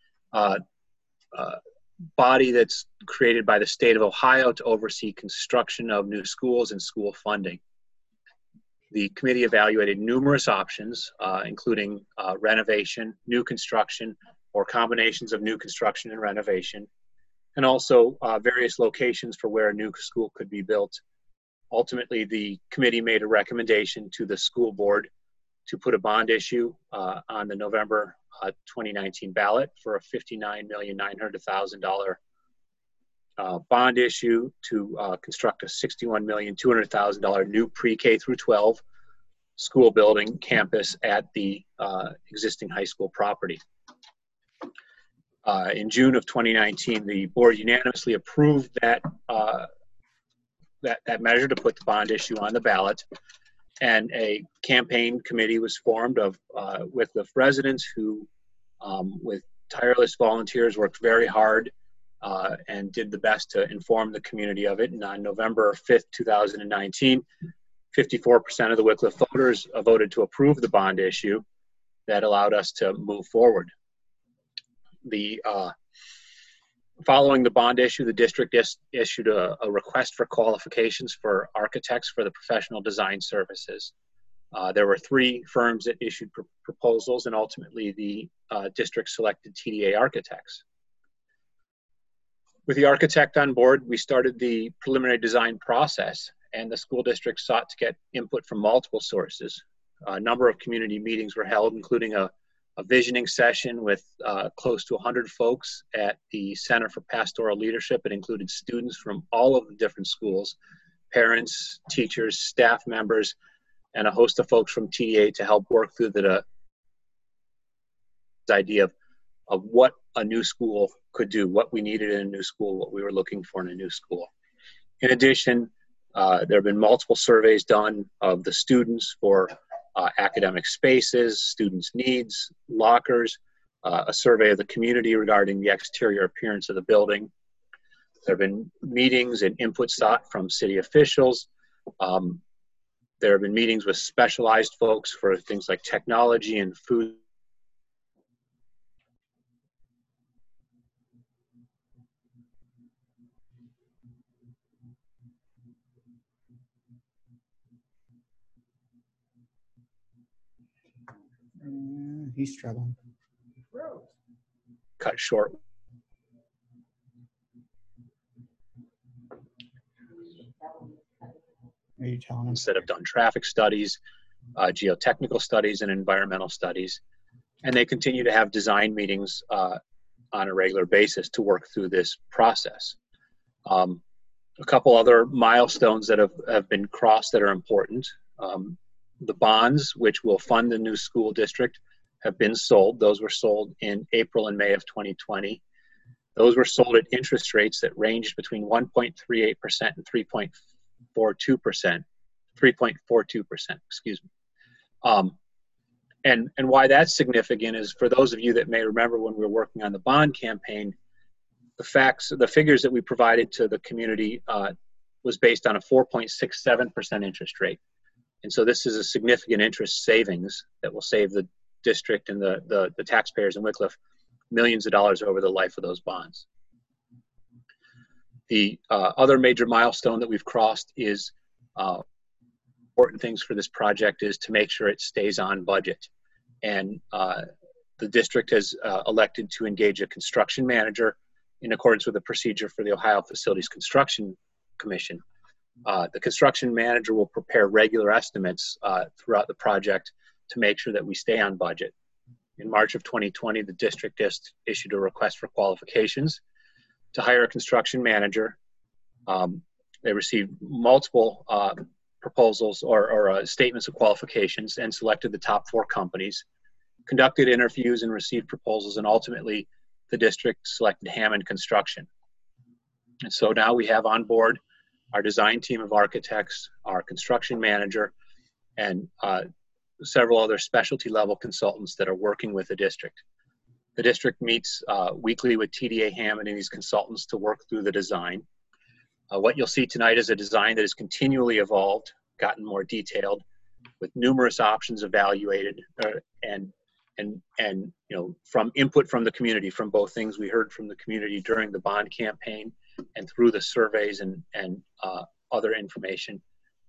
body that's created by the state of Ohio to oversee construction of new schools and school funding. The committee evaluated numerous options, including renovation, new construction, or combinations of new construction and renovation, and also various locations for where a new school could be built. Ultimately, the committee made a recommendation to the school board to put a bond issue on the November 2019 ballot for a $59,900,000 bond issue to construct a $61,200,000 new pre-K through 12 school building campus at the existing high school property. In June of 2019, the board unanimously approved that measure to put the bond issue on the ballot, and a campaign committee was formed of Wickliffe residents who, with tireless volunteers, worked very hard and did the best to inform the community of it. And on November 5th, 2019, 54% of the Wickliffe voters voted to approve the bond issue that allowed us to move forward. The Following the bond issue, the district issued a request for qualifications for architects for the professional design services. There were 3 firms that issued proposals, and ultimately the district selected TDA Architects. With the architect on board, we started the preliminary design process, and the school district sought to get input from multiple sources. A number of community meetings were held, including a visioning session with close to 100 folks at the Center for Pastoral Leadership. It included students from all of the different schools, parents, teachers, staff members, and a host of folks from TDA to help work through the idea of what a new school could do, what we needed in a new school, what we were looking for in a new school. In addition, there have been multiple surveys done of the students for academic spaces, students' needs, lockers, a survey of the community regarding the exterior appearance of the building. There have been meetings and input sought from city officials. There have been meetings with specialized folks for things like technology and food. He's struggling. Cut short. Are you telling him? Instead of done traffic studies, geotechnical studies, and environmental studies. And they continue to have design meetings on a regular basis to work through this process. A couple other milestones that have been crossed that are important. The bonds, which will fund the new school district, have been sold. Those were sold in April and May of 2020. Those were sold at interest rates that ranged between 1.38% and 3.42%, excuse me. And why that's significant is, for those of you that may remember when we were working on the bond campaign, the figures that we provided to the community was based on a 4.67% interest rate. And so this is a significant interest savings that will save the district and the taxpayers in Wickliffe millions of dollars over the life of those bonds. The other major milestone that we've crossed is important things for this project is to make sure it stays on budget. And the district has elected to engage a construction manager in accordance with the procedure for the Ohio Facilities Construction Commission. The construction manager will prepare regular estimates throughout the project to make sure that we stay on budget. In March of 2020, the district just issued a request for qualifications to hire a construction manager. They received multiple proposals or statements of qualifications and selected the top 4 companies, conducted interviews and received proposals, and ultimately the district selected Hammond Construction. And so now we have on board our design team of architects, our construction manager, and several other specialty level consultants that are working with the district. The district meets weekly with TDA Hammond and these consultants to work through the design. What you'll see tonight is a design that has continually evolved, gotten more detailed, with numerous options evaluated, and you know, from input from the community, from both things we heard from the community during the bond campaign and through the surveys and other information.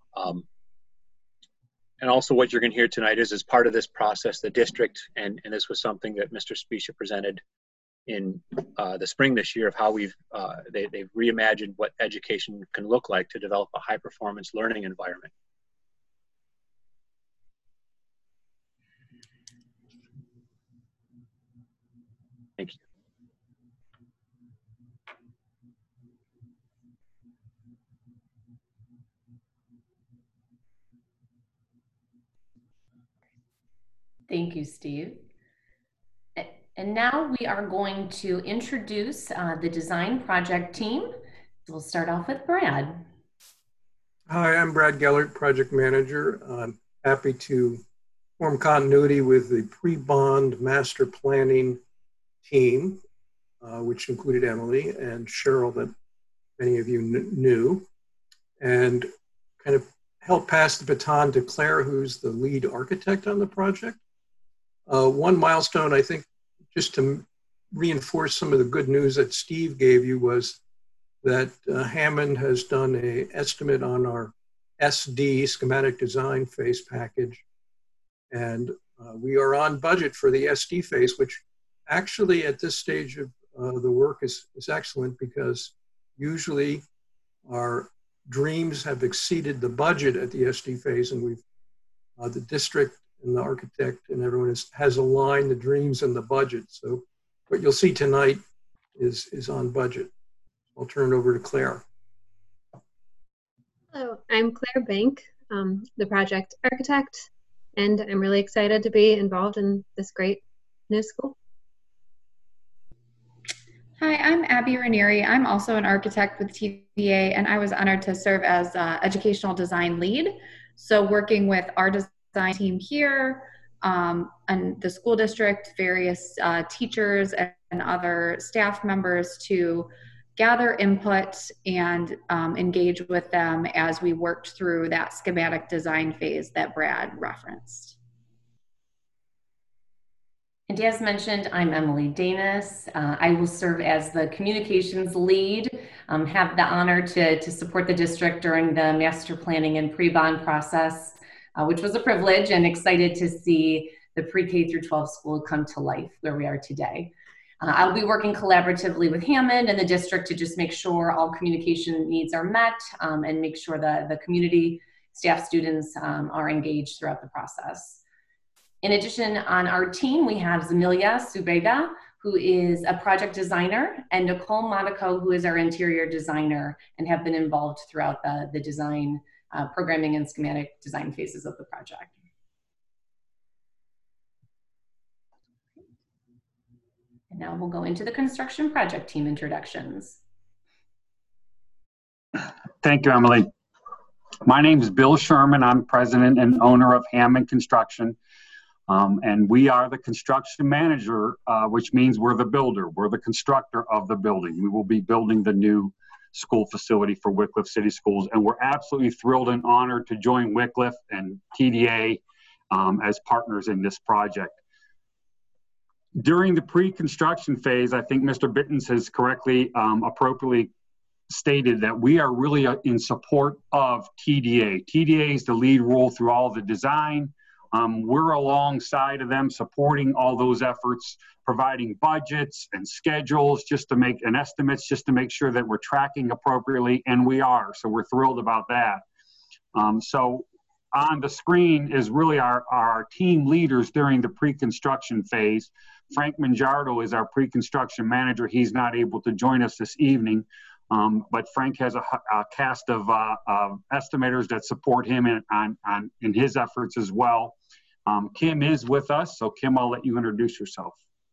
And also what you're going to hear tonight is, as part of this process, the district, and this was something that Mr. Specia presented in the spring this year, of how they've reimagined what education can look like to develop a high-performance learning environment. Thank you. Thank you, Steve. And now we are going to introduce the design project team. So we'll start off with Brad. Hi, I'm Brad Gellert, project manager. I'm happy to form continuity with the pre-bond master planning team, which included Emily and Cheryl, that many of you knew, and kind of help pass the baton to Claire, who's the lead architect on the project. One milestone, I think, just to reinforce some of the good news that Steve gave you was that Hammond has done an estimate on our SD, schematic design phase package. And we are on budget for the SD phase, which actually at this stage of the work is excellent, because usually our dreams have exceeded the budget at the SD phase, and we've the district and the architect and everyone has aligned the dreams and the budget. So what you'll see tonight is on budget. I'll turn it over to Claire. Hello, I'm Claire Bank, the project architect, and I'm really excited to be involved in this great new school. Hi, I'm Abby Ranieri. I'm also an architect with TVA, and I was honored to serve as educational design lead. So working with our design team here and the school district, various teachers and other staff members to gather input and engage with them as we worked through that schematic design phase that Brad referenced. And as mentioned, I'm Emily Danis. I will serve as the communications lead, have the honor to support the district during the master planning and pre-bond process, which was a privilege, and excited to see the pre-K through 12 school come to life where we are today. I'll be working collaboratively with Hammond and the district to just make sure all communication needs are met and make sure that the community, staff, students are engaged throughout the process. In addition, on our team, we have Zamilia Subega, who is a project designer, and Nicole Monaco, who is our interior designer and have been involved throughout the design, programming and schematic design phases of the project. And now we'll go into the construction project team introductions. Thank you, Emily. My name is Bill Sherman. I'm president and owner of Hammond Construction. And we are the construction manager, which means we're the builder. We're the constructor of the building. We will be building the new school facility for Wickliffe City Schools. And we're absolutely thrilled and honored to join Wickliffe and TDA as partners in this project. During the pre-construction phase, I think Mr. Bittens has correctly, appropriately stated that we are really in support of TDA. TDA is the lead role through all the design. We're alongside of them, supporting all those efforts, providing budgets and schedules just to make and estimates just to make sure that we're tracking appropriately, and we are. So we're thrilled about that. So on the screen is really our team leaders during the pre-construction phase. Frank Mangiardo is our pre-construction manager. He's not able to join us this evening, but Frank has a cast of estimators that support him in his efforts as well. Kim is with us, so Kim, I'll let you introduce yourself.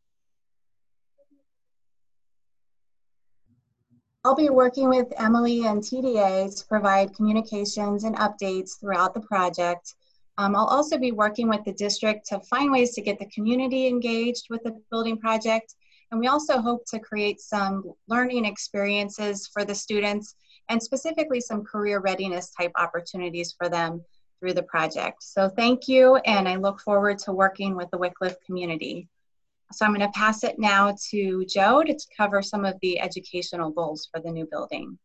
I'll be working with Emily and TDA to provide communications and updates throughout the project. I'll also be working with the district to find ways to get the community engaged with the building project. And we also hope to create some learning experiences for the students and specifically some career readiness type opportunities for them through the project. So thank you, and I look forward to working with the Wickliffe community. So I'm going to pass it now to Joe to cover some of the educational goals for the new building.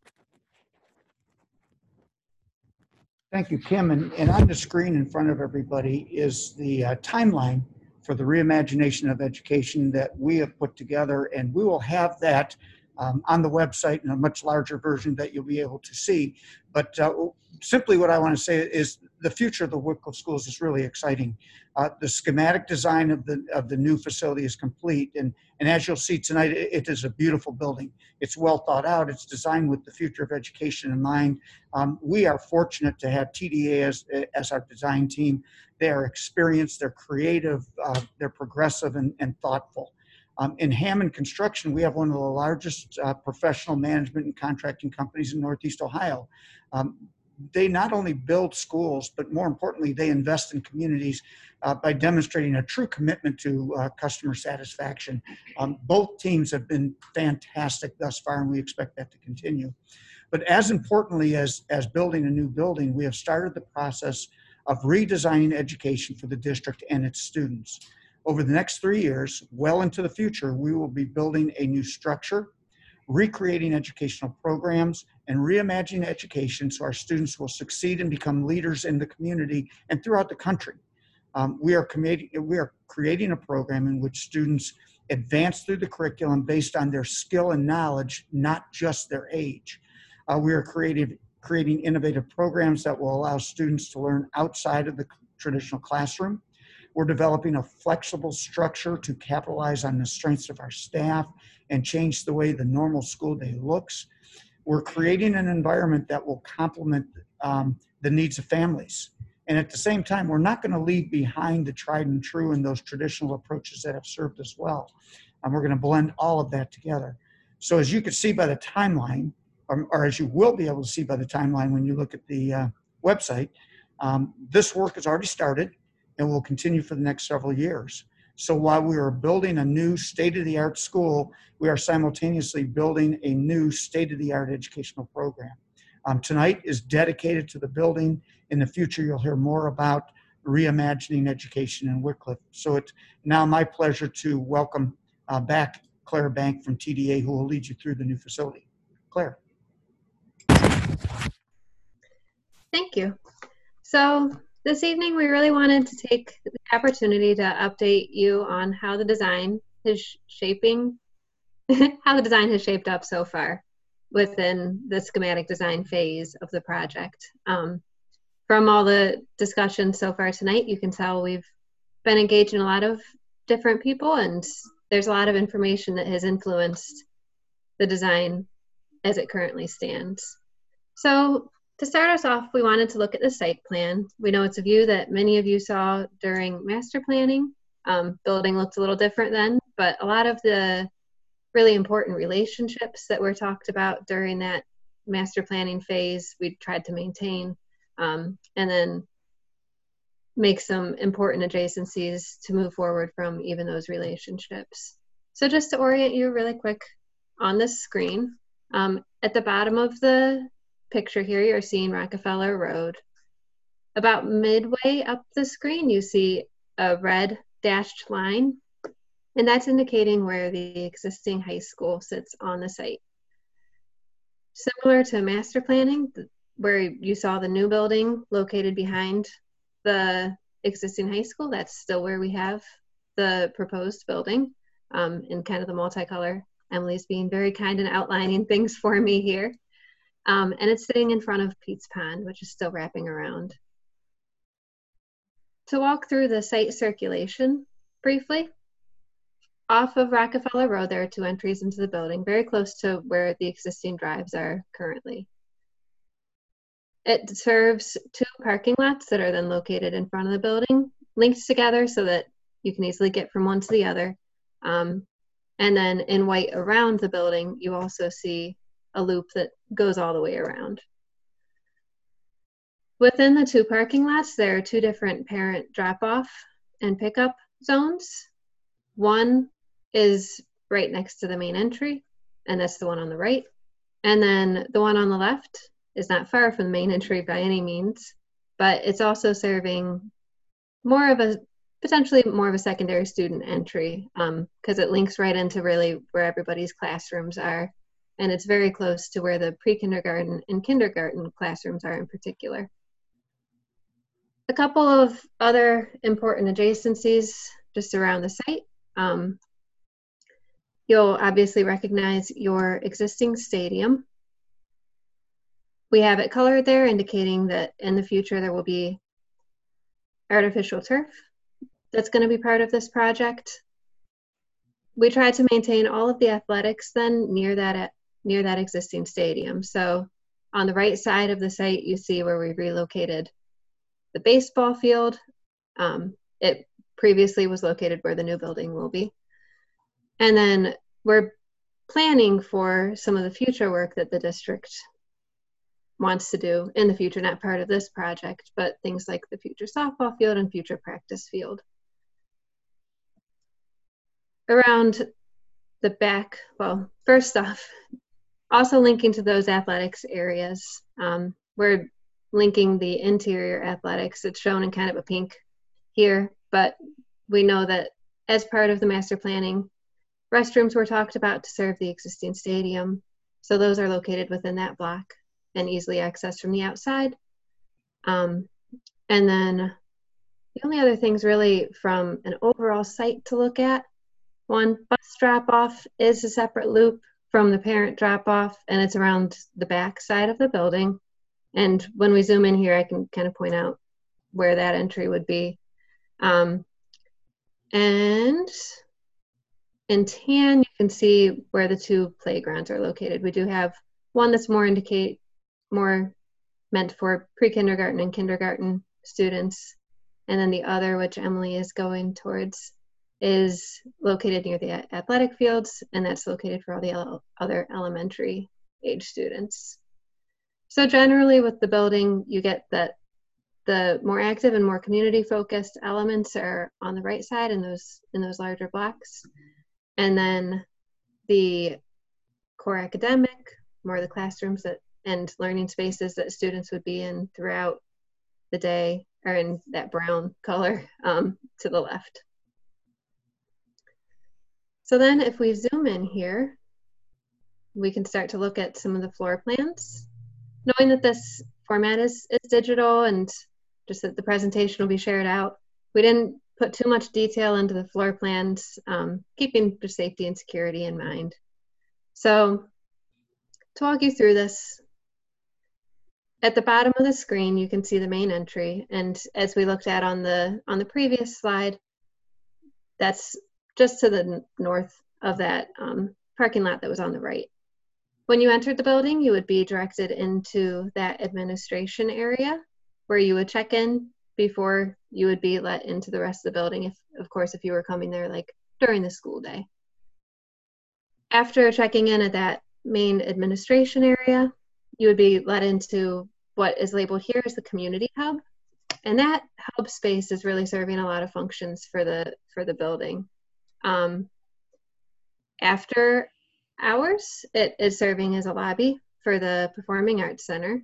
Thank you, Kim. And on the screen in front of everybody is the timeline for the reimagination of education that we have put together, and we will have that on the website in a much larger version that you'll be able to see. But simply what I want to say is the future of the Wickliffe schools is really exciting. The schematic design of the new facility is complete, and as you'll see tonight, it is a beautiful building. It's well thought out. It's designed with the future of education in mind. We are fortunate to have TDA as our design team. They are experienced, they're creative, they're progressive and thoughtful. In Hammond Construction, we have one of the largest professional management and contracting companies in Northeast Ohio. They not only build schools, but more importantly, they invest in communities by demonstrating a true commitment to customer satisfaction. Both teams have been fantastic thus far, and we expect that to continue. But as importantly as building a new building, we have started the process of redesigning education for the district and its students. Over the next 3 years, well into the future, we will be building a new structure, recreating educational programs, and reimagining education so our students will succeed and become leaders in the community and throughout the country. We are creating a program in which students advance through the curriculum based on their skill and knowledge, not just their age. We are creating innovative programs that will allow students to learn outside of the traditional classroom. We're developing a flexible structure to capitalize on the strengths of our staff and change the way the normal school day looks. We're creating an environment that will complement the needs of families. And at the same time, we're not going to leave behind the tried and true and those traditional approaches that have served us well. And we're going to blend all of that together. So as you can see by the timeline, or as you will be able to see by the timeline when you look at the website, this work has already started and will continue for the next several years. So while we are building a new state-of-the-art school, we are simultaneously building a new state-of-the-art educational program. Tonight is dedicated to the building. In the future, you'll hear more about reimagining education in Wickliffe. So it's now my pleasure to welcome back Claire Bank from TDA, who will lead you through the new facility. Claire. Thank you. So this evening, we really wanted to take the opportunity to update you on how the design is shaping, how the design has shaped up so far within the schematic design phase of the project. From all the discussion so far tonight, you can tell we've been engaging a lot of different people, and there's a lot of information that has influenced the design as it currently stands. So to start us off, we wanted to look at the site plan. We know it's a view that many of you saw during master planning. Building looked a little different then, but a lot of the really important relationships that were talked about during that master planning phase, we tried to maintain, and then make some important adjacencies to move forward from even those relationships. So just to orient you really quick on this screen, at the bottom of the picture here, you're seeing Rockefeller Road. About midway up the screen, you see a red dashed line, and that's indicating where the existing high school sits on the site. Similar to master planning, where you saw the new building located behind the existing high school, that's still where we have the proposed building in kind of the multicolor. Emily's being very kind and outlining things for me here. And it's sitting in front of Pete's Pond, which is still wrapping around. To walk through the site circulation briefly, off of Rockefeller Road, there are 2 entries into the building, very close to where the existing drives are currently. It serves 2 parking lots that are then located in front of the building, linked together so that you can easily get from one to the other. And then in white around the building, you also see a loop that goes all the way around. Within the 2 parking lots, there are 2 different parent drop-off and pickup zones. One is right next to the main entry, and that's the one on the right. And then the one on the left is not far from the main entry by any means, but it's also serving potentially more of a secondary student entry, because it links right into really where everybody's classrooms are. And it's very close to where the pre-kindergarten and kindergarten classrooms are in particular. A couple of other important adjacencies just around the site. You'll obviously recognize your existing stadium. We have it colored there, indicating that in the future there will be artificial turf that's going to be part of this project. We tried to maintain all of the athletics then near that existing stadium. So on the right side of the site, you see where we relocated the baseball field. It previously was located where the new building will be. And then we're planning for some of the future work that the district wants to do in the future, not part of this project, but things like the future softball field and future practice field. Around the back, well, first off, also linking to those athletics areas, we're linking the interior athletics. It's shown in kind of a pink here, but we know that as part of the master planning, restrooms were talked about to serve the existing stadium. So those are located within that block and easily accessed from the outside. And then the only other things really from an overall site to look at, one, bus drop-off is a separate loop from the parent drop-off, and it's around the back side of the building. And when we zoom in here, I can kind of point out where that entry would be. And in tan, you can see where the two playgrounds are located. We do have one that's more meant for pre-kindergarten and kindergarten students. And then the other, which Emily is going towards, is located near the athletic fields, and that's located for all the other elementary age students. So generally with the building, you get that the more active and more community focused elements are on the right side in those larger blocks. And then the core academic, more the classrooms and learning spaces that students would be in throughout the day are in that brown color to the left. So then if we zoom in here, we can start to look at some of the floor plans. Knowing that this format is digital and just that the presentation will be shared out, we didn't put too much detail into the floor plans, keeping the safety and security in mind. So to walk you through this, at the bottom of the screen, you can see the main entry. And as we looked at on the previous slide, that's just to the north of that parking lot that was on the right. When you entered the building, you would be directed into that administration area where you would check in before you would be let into the rest of the building, if you were coming there like during the school day. After checking in at that main administration area, you would be let into what is labeled here as the community hub. And that hub space is really serving a lot of functions for the building. After hours, it is serving as a lobby for the Performing Arts Center,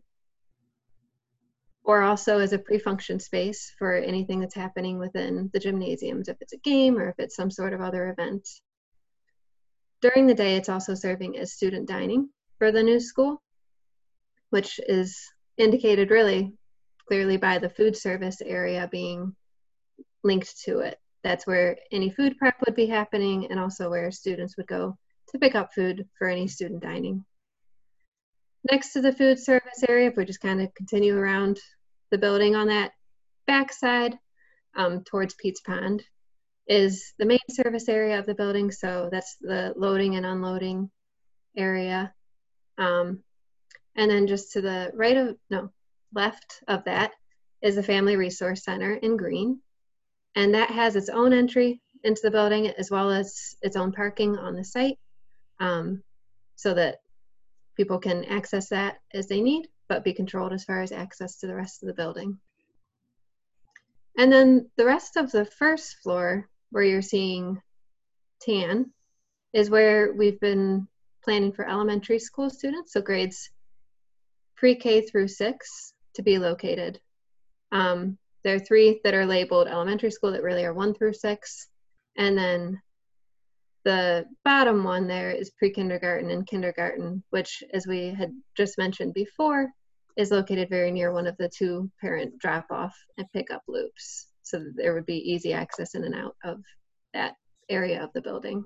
or also as a pre-function space for anything that's happening within the gymnasiums, if it's a game or if it's some sort of other event. During the day, it's also serving as student dining for the new school, which is indicated really clearly by the food service area being linked to it. That's where any food prep would be happening, and also where students would go to pick up food for any student dining. Next to the food service area, if we just kind of continue around the building on that back side towards Pete's Pond, is the main service area of the building. So that's the loading and unloading area. And then just to the left of that is the Family Resource Center in green. And that has its own entry into the building as well as its own parking on the site, so that people can access that as they need, but be controlled as far as access to the rest of the building. And then the rest of the first floor, where you're seeing tan, is where we've been planning for elementary school students, so grades pre-K through 6 to be located. There are 3 that are labeled elementary school that really are 1 through 6. And then the bottom one there is pre-kindergarten and kindergarten, which, as we had just mentioned before, is located very near one of the 2 parent drop-off and pickup loops. So that there would be easy access in and out of that area of the building.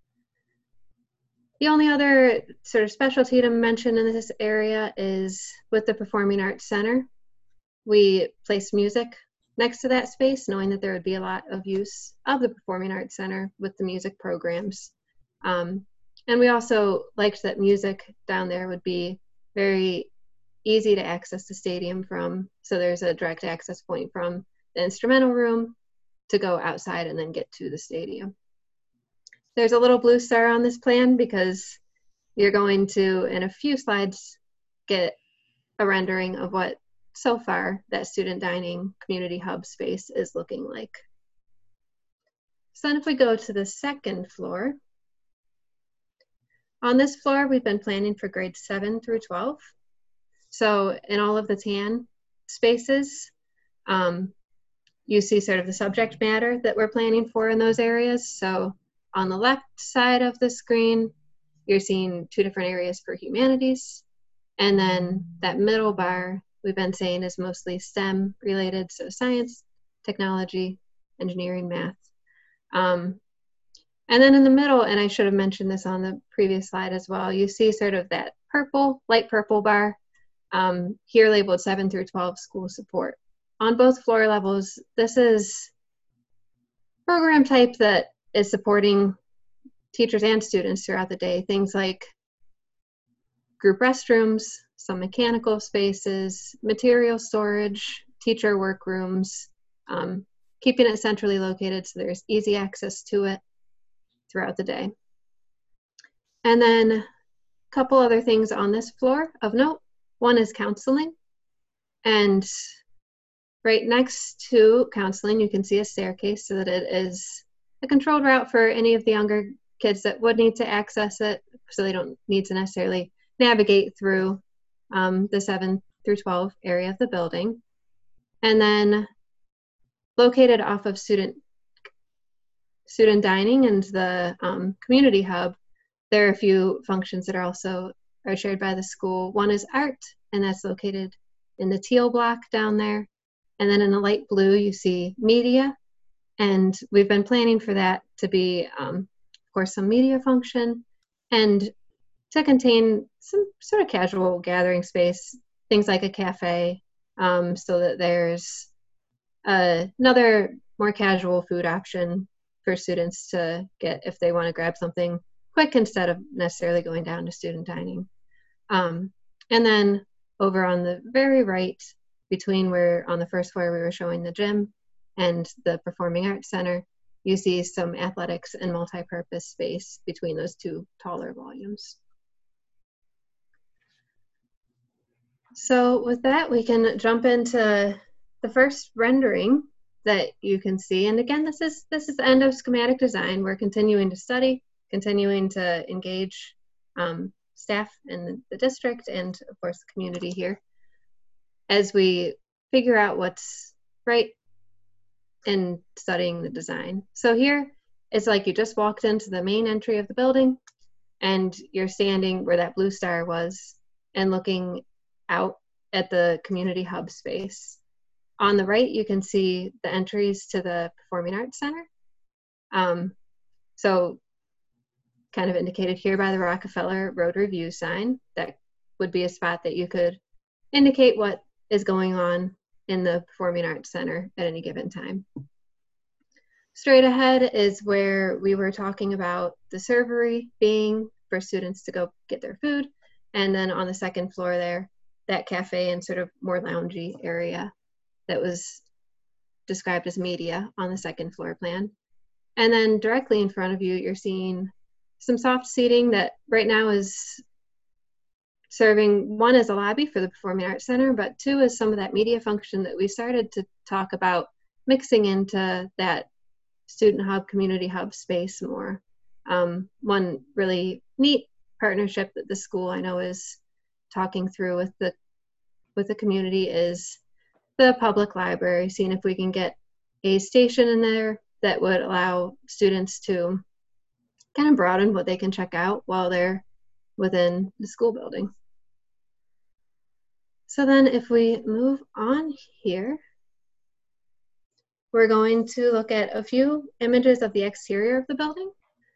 The only other sort of specialty to mention in this area is with the Performing Arts Center. We placed music next to that space, knowing that there would be a lot of use of the Performing Arts Center with the music programs. And we also liked that music down there would be very easy to access the stadium from. So there's a direct access point from the instrumental room to go outside and then get to the stadium. There's a little blue star on this plan because you're going to, in a few slides, get a rendering of what so far that student dining community hub space is looking like. So then if we go to the second floor, on this floor we've been planning for grades 7 through 12. So in all of the tan spaces, you see sort of the subject matter that we're planning for in those areas. So on the left side of the screen, you're seeing 2 different areas for humanities. And then that middle bar we've been saying is mostly STEM related, so science, technology, engineering, math. And then in the middle, and I should have mentioned this on the previous slide as well, you see sort of that purple, light purple bar, here labeled 7 through 12 school support. On both floor levels, this is program type that is supporting teachers and students throughout the day. Things like group restrooms, some mechanical spaces, material storage, teacher workrooms, keeping it centrally located so there's easy access to it throughout the day. And then a couple other things on this floor of note. One is counseling. And right next to counseling, you can see a staircase so that it is a controlled route for any of the younger kids that would need to access it, so they don't need to necessarily navigate through the 7 through 12 area of the building. And then located off of student dining and the community hub, there are a few functions that are shared by the school. One is art, and that's located in the teal block down there. And then in the light blue, you see media. And we've been planning for that to be, of course, some media function and to contain some sort of casual gathering space, things like a cafe, so that there's another more casual food option for students to get if they want to grab something quick instead of necessarily going down to student dining. And then over on the very right, between where on the first floor we were showing the gym and the Performing Arts Center, you see some athletics and multi-purpose space between those 2 taller volumes. So with that, we can jump into the first rendering that you can see. And again, this is the end of schematic design. We're continuing to study, continuing to engage staff in the district and of course the community here as we figure out what's right in studying the design. So here it's like you just walked into the main entry of the building and you're standing where that blue star was and looking out at the community hub space. On the right, you can see the entries to the Performing Arts Center. So kind of indicated here by the Rockefeller Road Review sign, that would be a spot that you could indicate what is going on in the Performing Arts Center at any given time. Straight ahead is where we were talking about the servery being for students to go get their food. And then on the second floor there, that cafe and sort of more loungy area that was described as media on the second floor plan. And then directly in front of you, you're seeing some soft seating that right now is serving, one as a lobby for the Performing Arts Center, but 2 is some of that media function that we started to talk about mixing into that student hub, community hub space more. One really neat partnership that the school I know is talking through with the community is the public library, seeing if we can get a station in there that would allow students to kind of broaden what they can check out while they're within the school building. So then if we move on here, we're going to look at a few images of the exterior of the building.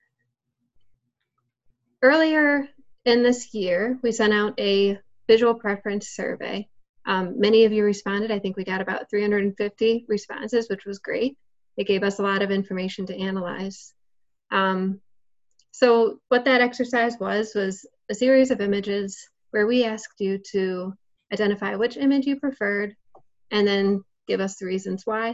Earlier in this year, we sent out a visual preference survey. Many of you responded. I think we got about 350 responses, which was great. It gave us a lot of information to analyze. So what that exercise was a series of images where we asked you to identify which image you preferred and then give us the reasons why.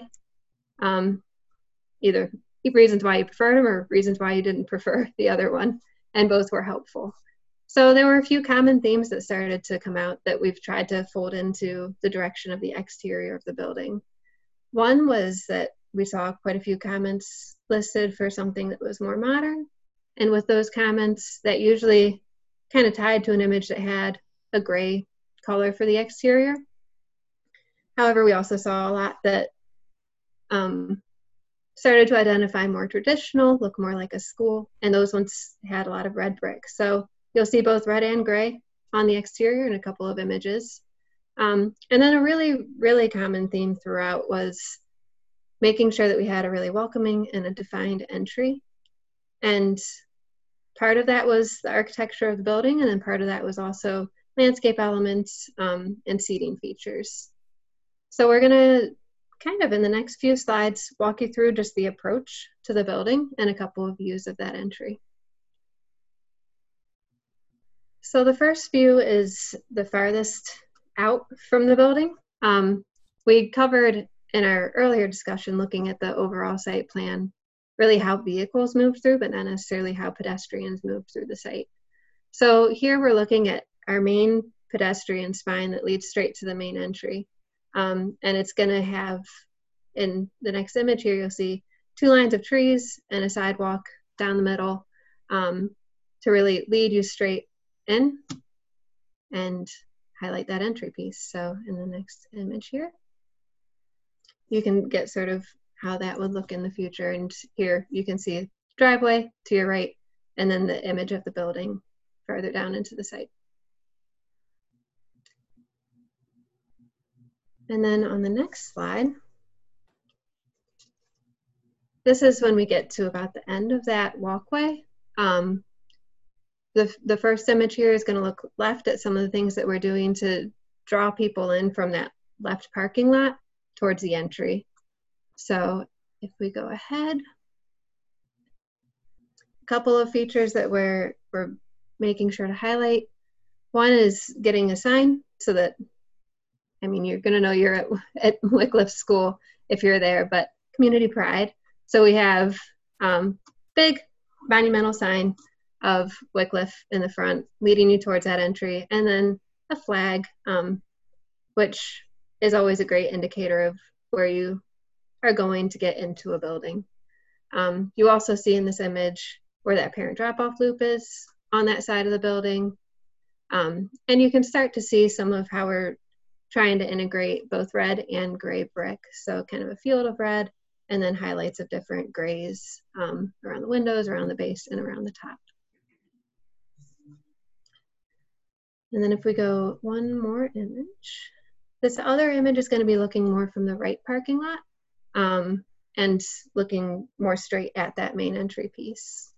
Either reasons why you preferred them or reasons why you didn't prefer the other one, and both were helpful. So there were a few common themes that started to come out that we've tried to fold into the direction of the exterior of the building. One was that we saw quite a few comments listed for something that was more modern, and with those comments that usually kind of tied to an image that had a gray color for the exterior. However, we also saw a lot that started to identify more traditional, look more like a school, and those ones had a lot of red brick. So you'll see both red and gray on the exterior in a couple of images. And then a really, really common theme throughout was making sure that we had a really welcoming and a defined entry. And part of that was the architecture of the building, and then part of that was also landscape elements and seating features. So we're gonna kind of in the next few slides walk you through just the approach to the building and a couple of views of that entry. So the first view is the farthest out from the building. We covered in our earlier discussion looking at the overall site plan, really how vehicles move through, but not necessarily how pedestrians move through the site. So here we're looking at our main pedestrian spine that leads straight to the main entry. And it's gonna have, in the next image here, you'll see 2 lines of trees and a sidewalk down the middle to really lead you straight in and highlight that entry piece. So in the next image here, you can get sort of how that would look in the future. And here you can see a driveway to your right, and then the image of the building further down into the site. And then on the next slide, this is when we get to about the end of that walkway. The first image here is going to look left at some of the things that we're doing to draw people in from that left parking lot towards the entry. So if we go ahead, a couple of features that we're making sure to highlight. One is getting a sign so that, I mean, you're going to know you're at Wycliffe School if you're there, but community pride. So we have big monumental sign of Wycliffe in the front leading you towards that entry, and then a flag, which is always a great indicator of where you are going to get into a building. You also see in this image where that parent drop-off loop is on that side of the building. And you can start to see some of how we're trying to integrate both red and gray brick. So kind of a field of red and then highlights of different grays around the windows, around the base, and around the top. And then if we go one more image, this other image is going to be looking more from the right parking lot and looking more straight at that main entry piece.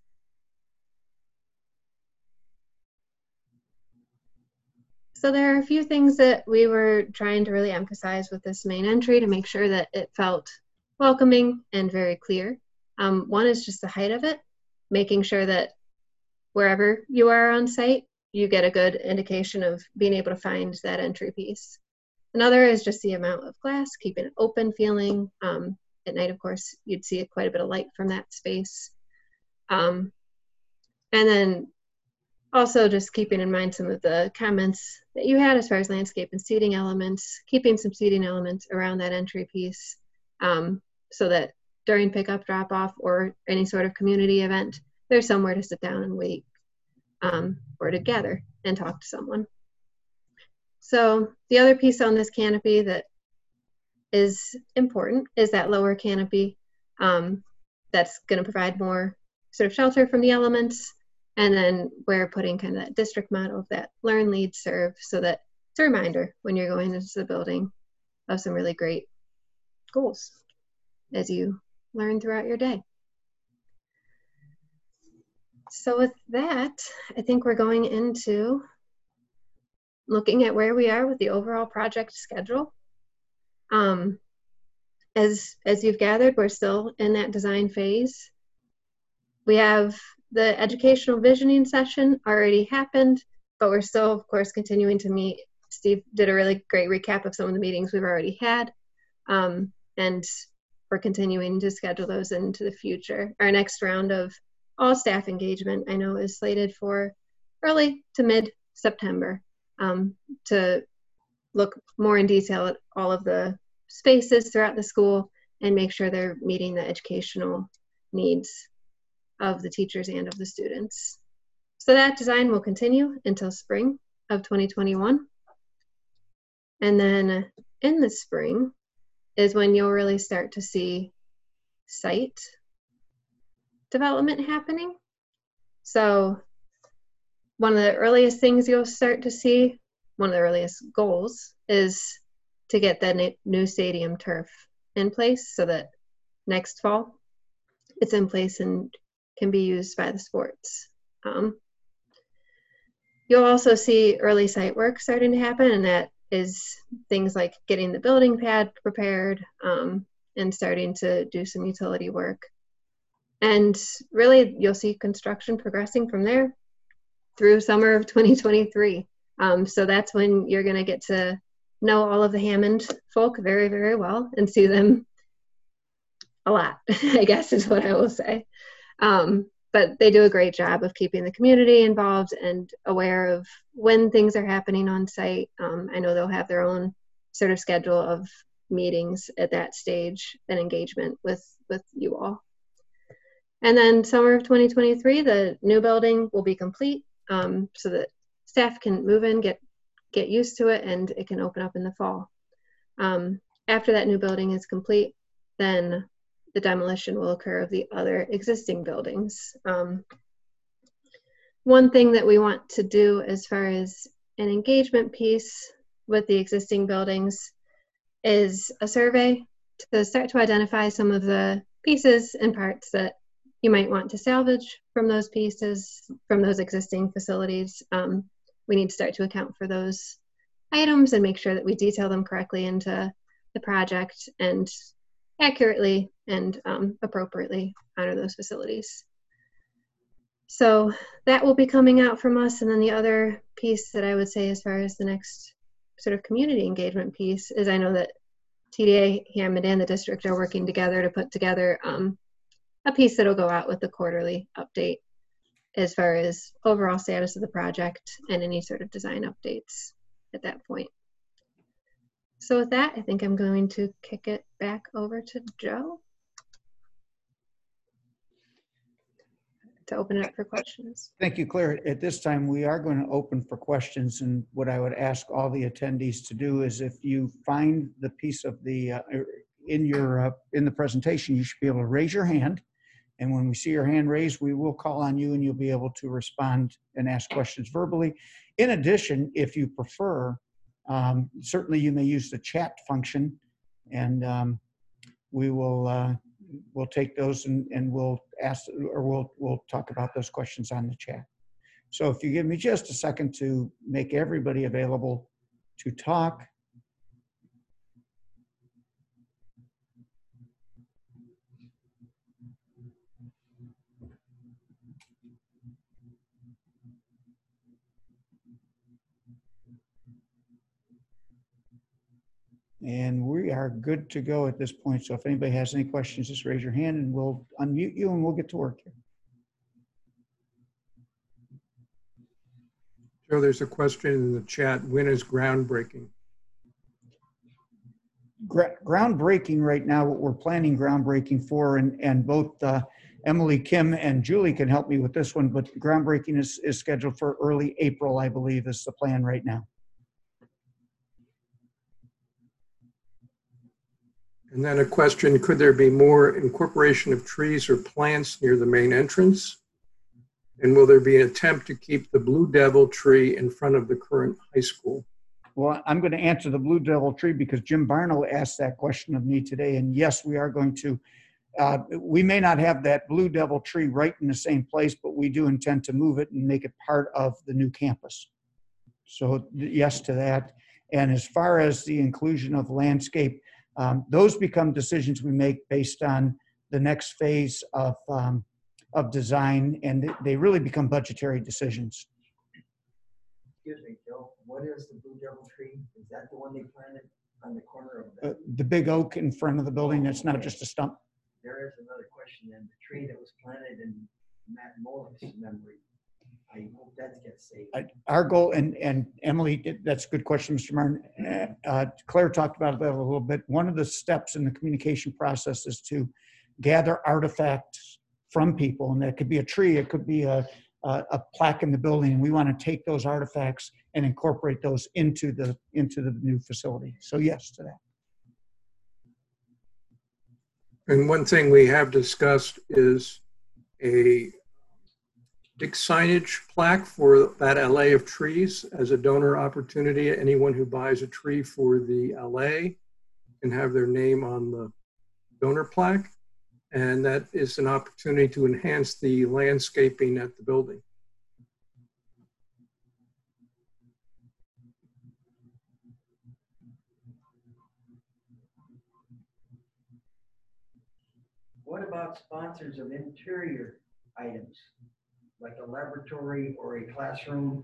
So there are a few things that we were trying to really emphasize with this main entry to make sure that it felt welcoming and very clear. One is just the height of it, making sure that wherever you are on site, you get a good indication of being able to find that entry piece. Another is just the amount of glass, keeping it open feeling. At night, of course, you'd see quite a bit of light from that space. And then also just keeping in mind some of the comments that you had as far as landscape and seating elements, keeping some seating elements around that entry piece so that during pickup, drop off, or any sort of community event, there's somewhere to sit down and wait or to gather and talk to someone. So the other piece on this canopy that is important is that lower canopy that's going to provide more sort of shelter from the elements. And then we're putting kind of that district model of that learn, lead, serve, so that it's a reminder when you're going into the building of some really great goals as you learn throughout your day. So with that, I think we're going into looking at where we are with the overall project schedule. As you've gathered, we're still in that design phase. We have the educational visioning session already happened, but we're still, of course, continuing to meet. Steve did a really great recap of some of the meetings we've already had, and we're continuing to schedule those into the future. Our next round of all staff engagement, I know, is slated for early to mid-September to look more in detail at all of the spaces throughout the school and make sure they're meeting the educational needs of the teachers and of the students. So that design will continue until spring of 2021. And then in the spring is when you'll really start to see site development happening. So one of the earliest things you'll start to see, one of the earliest goals, is to get the new stadium turf in place so that next fall it's in place and can be used by the sports. You'll also see early site work starting to happen, and that is things like getting the building pad prepared and starting to do some utility work. And really, you'll see construction progressing from there through summer of 2023. So that's when you're going to get to know all of the Hammond folk very, very well and see them a lot, I guess is what I will say. But they do a great job of keeping the community involved and aware of when things are happening on site. I know they'll have their own sort of schedule of meetings at that stage and engagement with you all. And then summer of 2023, the new building will be complete so that staff can move in, get used to it, and it can open up in the fall. After that new building is complete, then the demolition will occur of the other existing buildings. One thing that we want to do as far as an engagement piece with the existing buildings is a survey to start to identify some of the pieces and parts that you might want to salvage from those pieces, from those existing facilities. We need to start to account for those items and make sure that we detail them correctly into the project and accurately and appropriately honor those facilities. So that will be coming out from us. And then the other piece that I would say as far as the next sort of community engagement piece is I know that TDA, Hammond, and the district are working together to put together a piece that'll go out with the quarterly update as far as overall status of the project and any sort of design updates at that point. So with that, I think I'm going to kick it back over to Joe to open it up for questions. Thank you, Claire. At this time, we are going to open for questions. And what I would ask all the attendees to do is if you find the piece of the, in the presentation, you should be able to raise your hand. And when we see your hand raised, we will call on you and you'll be able to respond and ask questions verbally. In addition, if you prefer, certainly you may use the chat function and we will we'll take those and we'll ask, or we'll talk about those questions on the chat. So if you give me just a second to make everybody available to talk. And we are good to go at this point. So if anybody has any questions, just raise your hand and we'll unmute you and we'll get to work here. Joe, there's a question in the chat. When is groundbreaking? Groundbreaking right now, what we're planning groundbreaking for, and both Emily, Kim, and Julie can help me with this one, but groundbreaking is scheduled for early April, I believe, is the plan right now. And then a question, could there be more incorporation of trees or plants near the main entrance? And will there be an attempt to keep the Blue Devil tree in front of the current high school? Well, I'm going to answer the Blue Devil tree because Jim Barno asked that question of me today. And yes, we are going to, we may not have that Blue Devil tree right in the same place, but we do intend to move it and make it part of the new campus. So yes to that. And as far as the inclusion of landscape, those become decisions we make based on the next phase of design, and they really become budgetary decisions. Excuse me, Joe, what is the Blue Devil tree? Is that the one they planted on the corner of the big oak in front of the building? That's not just a stump. There is another question then. The tree that was planted in Matt Mullen's memory, I hope that gets saved. Our goal, and Emily, that's a good question, Mr. Martin. Claire talked about that a little bit. One of the steps in the communication process is to gather artifacts from people, and that could be a tree, it could be a plaque in the building, and we want to take those artifacts and incorporate those into the new facility. So yes to that. And one thing we have discussed is a big signage plaque for that alley of trees as a donor opportunity. Anyone who buys a tree for the alley can have their name on the donor plaque. And that is an opportunity to enhance the landscaping at the building. What about sponsors of interior items, like a laboratory or a classroom?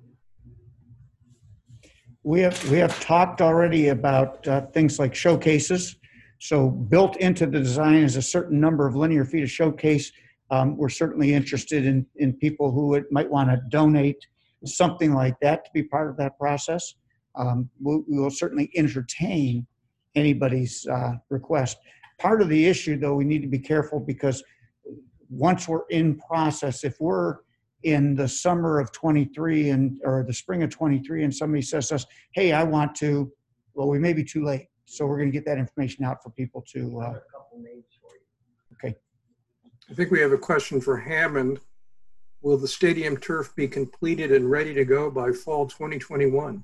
We have talked already about things like showcases. So built into the design is a certain number of linear feet of showcase. We're certainly interested in people who might want to donate something like that to be part of that process. We will certainly entertain anybody's request. Part of the issue, though, we need to be careful because once we're in process, if we're in the summer of 23 or the spring of 23 and somebody says to us, hey, I want to, well, we may be too late. So we're going to get that information out for people to. Okay. I think we have a question for Hammond. Will the stadium turf be completed and ready to go by fall 2021?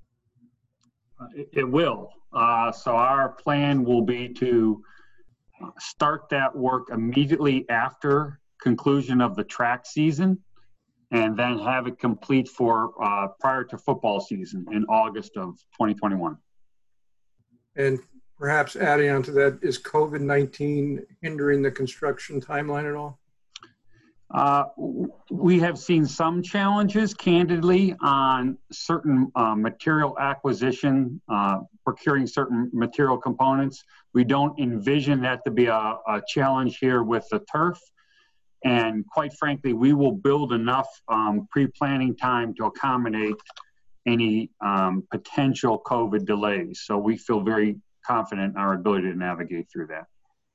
It will. So our plan will be to start that work immediately after conclusion of the track season and then have it complete for prior to football season in August of 2021. And perhaps adding on to that, is COVID-19 hindering the construction timeline at all? We have seen some challenges, candidly, on certain material acquisition, procuring certain material components. We don't envision that to be a challenge here with the turf. And quite frankly, we will build enough pre-planning time to accommodate any potential COVID delays. So we feel very confident in our ability to navigate through that.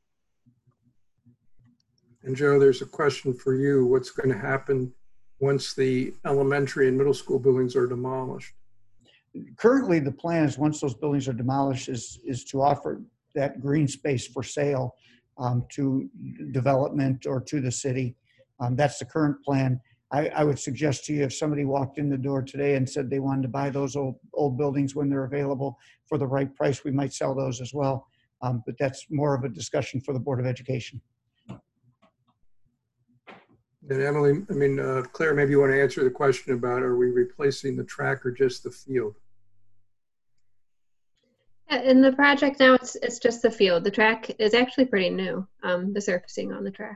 And Joe, there's a question for you. What's going to happen once the elementary and middle school buildings are demolished? Currently, the plan is once those buildings are demolished is to offer that green space for sale to development or to the city. That's the current plan. I would suggest to you if somebody walked in the door today and said they wanted to buy those old buildings when they're available for the right price, we might sell those as well. But that's more of a discussion for the Board of Education. And Emily, Claire, maybe you want to answer the question about are we replacing the track or just the field? In the project now, it's just the field. The track is actually pretty new, the surfacing on the track.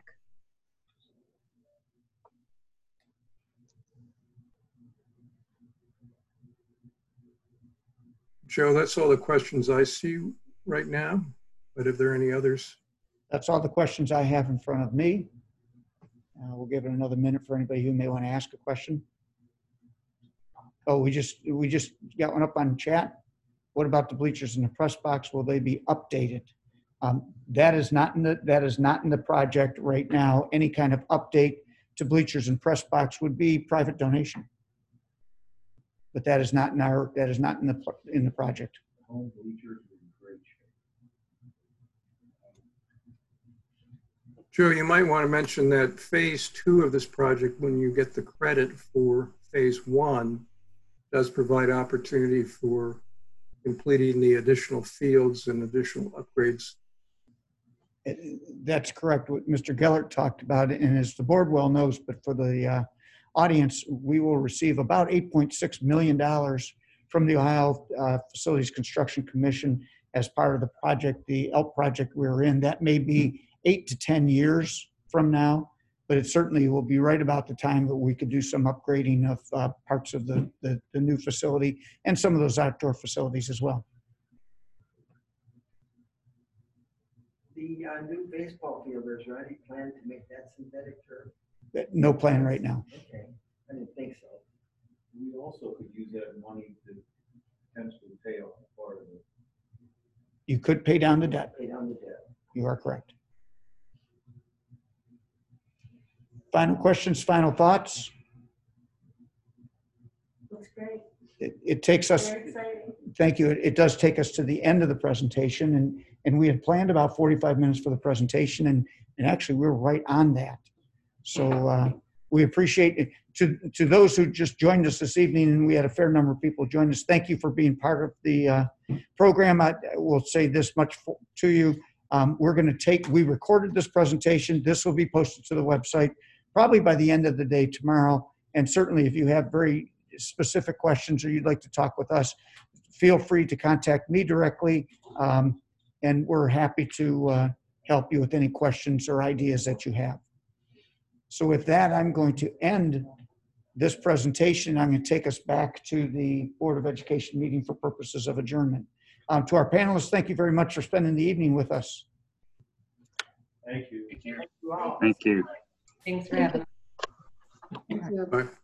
Joe, that's all the questions I see right now, but if there are any others? That's all the questions I have in front of me. We'll give it another minute for anybody who may want to ask a question. Oh, we just got one up on chat. What about the bleachers in the press box? Will they be updated? That is not in the project right now. Any kind of update to bleachers and press box would be private donation. But that is not in the project. Home bleachers are in great shape. Joe, you might want to mention that phase 2 of this project, when you get the credit for phase 1, does provide opportunity for completing the additional fields and additional upgrades. That's correct. What Mr. Gellert talked about, and as the board well knows, but for the audience, we will receive about $8.6 million from the Ohio Facilities Construction Commission as part of the project, the ELP project we're in. That may be 8 to 10 years from now, but it certainly will be right about the time that we could do some upgrading of parts of the new facility and some of those outdoor facilities as well. The new baseball field, is there any plan to make that synthetic turf? No plan right now. Okay, I didn't think so. We also could use that money to potentially pay off part of it. You could pay down the debt. Pay down the debt. You are correct. Final questions, final thoughts? Looks great. It takes us, Very exciting. thank you. It does take us to the end of the presentation. And we had planned about 45 minutes for the presentation, and actually we were right on that. So we appreciate it. To those who just joined us this evening, and we had a fair number of people join us, thank you for being part of the program. I will say this much to you. We recorded this presentation. This will be posted to the website probably by the end of the day tomorrow. And certainly if you have very specific questions or you'd like to talk with us, feel free to contact me directly. And we're happy to help you with any questions or ideas that you have. So with that, I'm going to end this presentation. I'm going to take us back to the Board of Education meeting for purposes of adjournment. To our panelists, thank you very much for spending the evening with us. Thank you. Thank you. Thanks for having us. Thank you. Bye.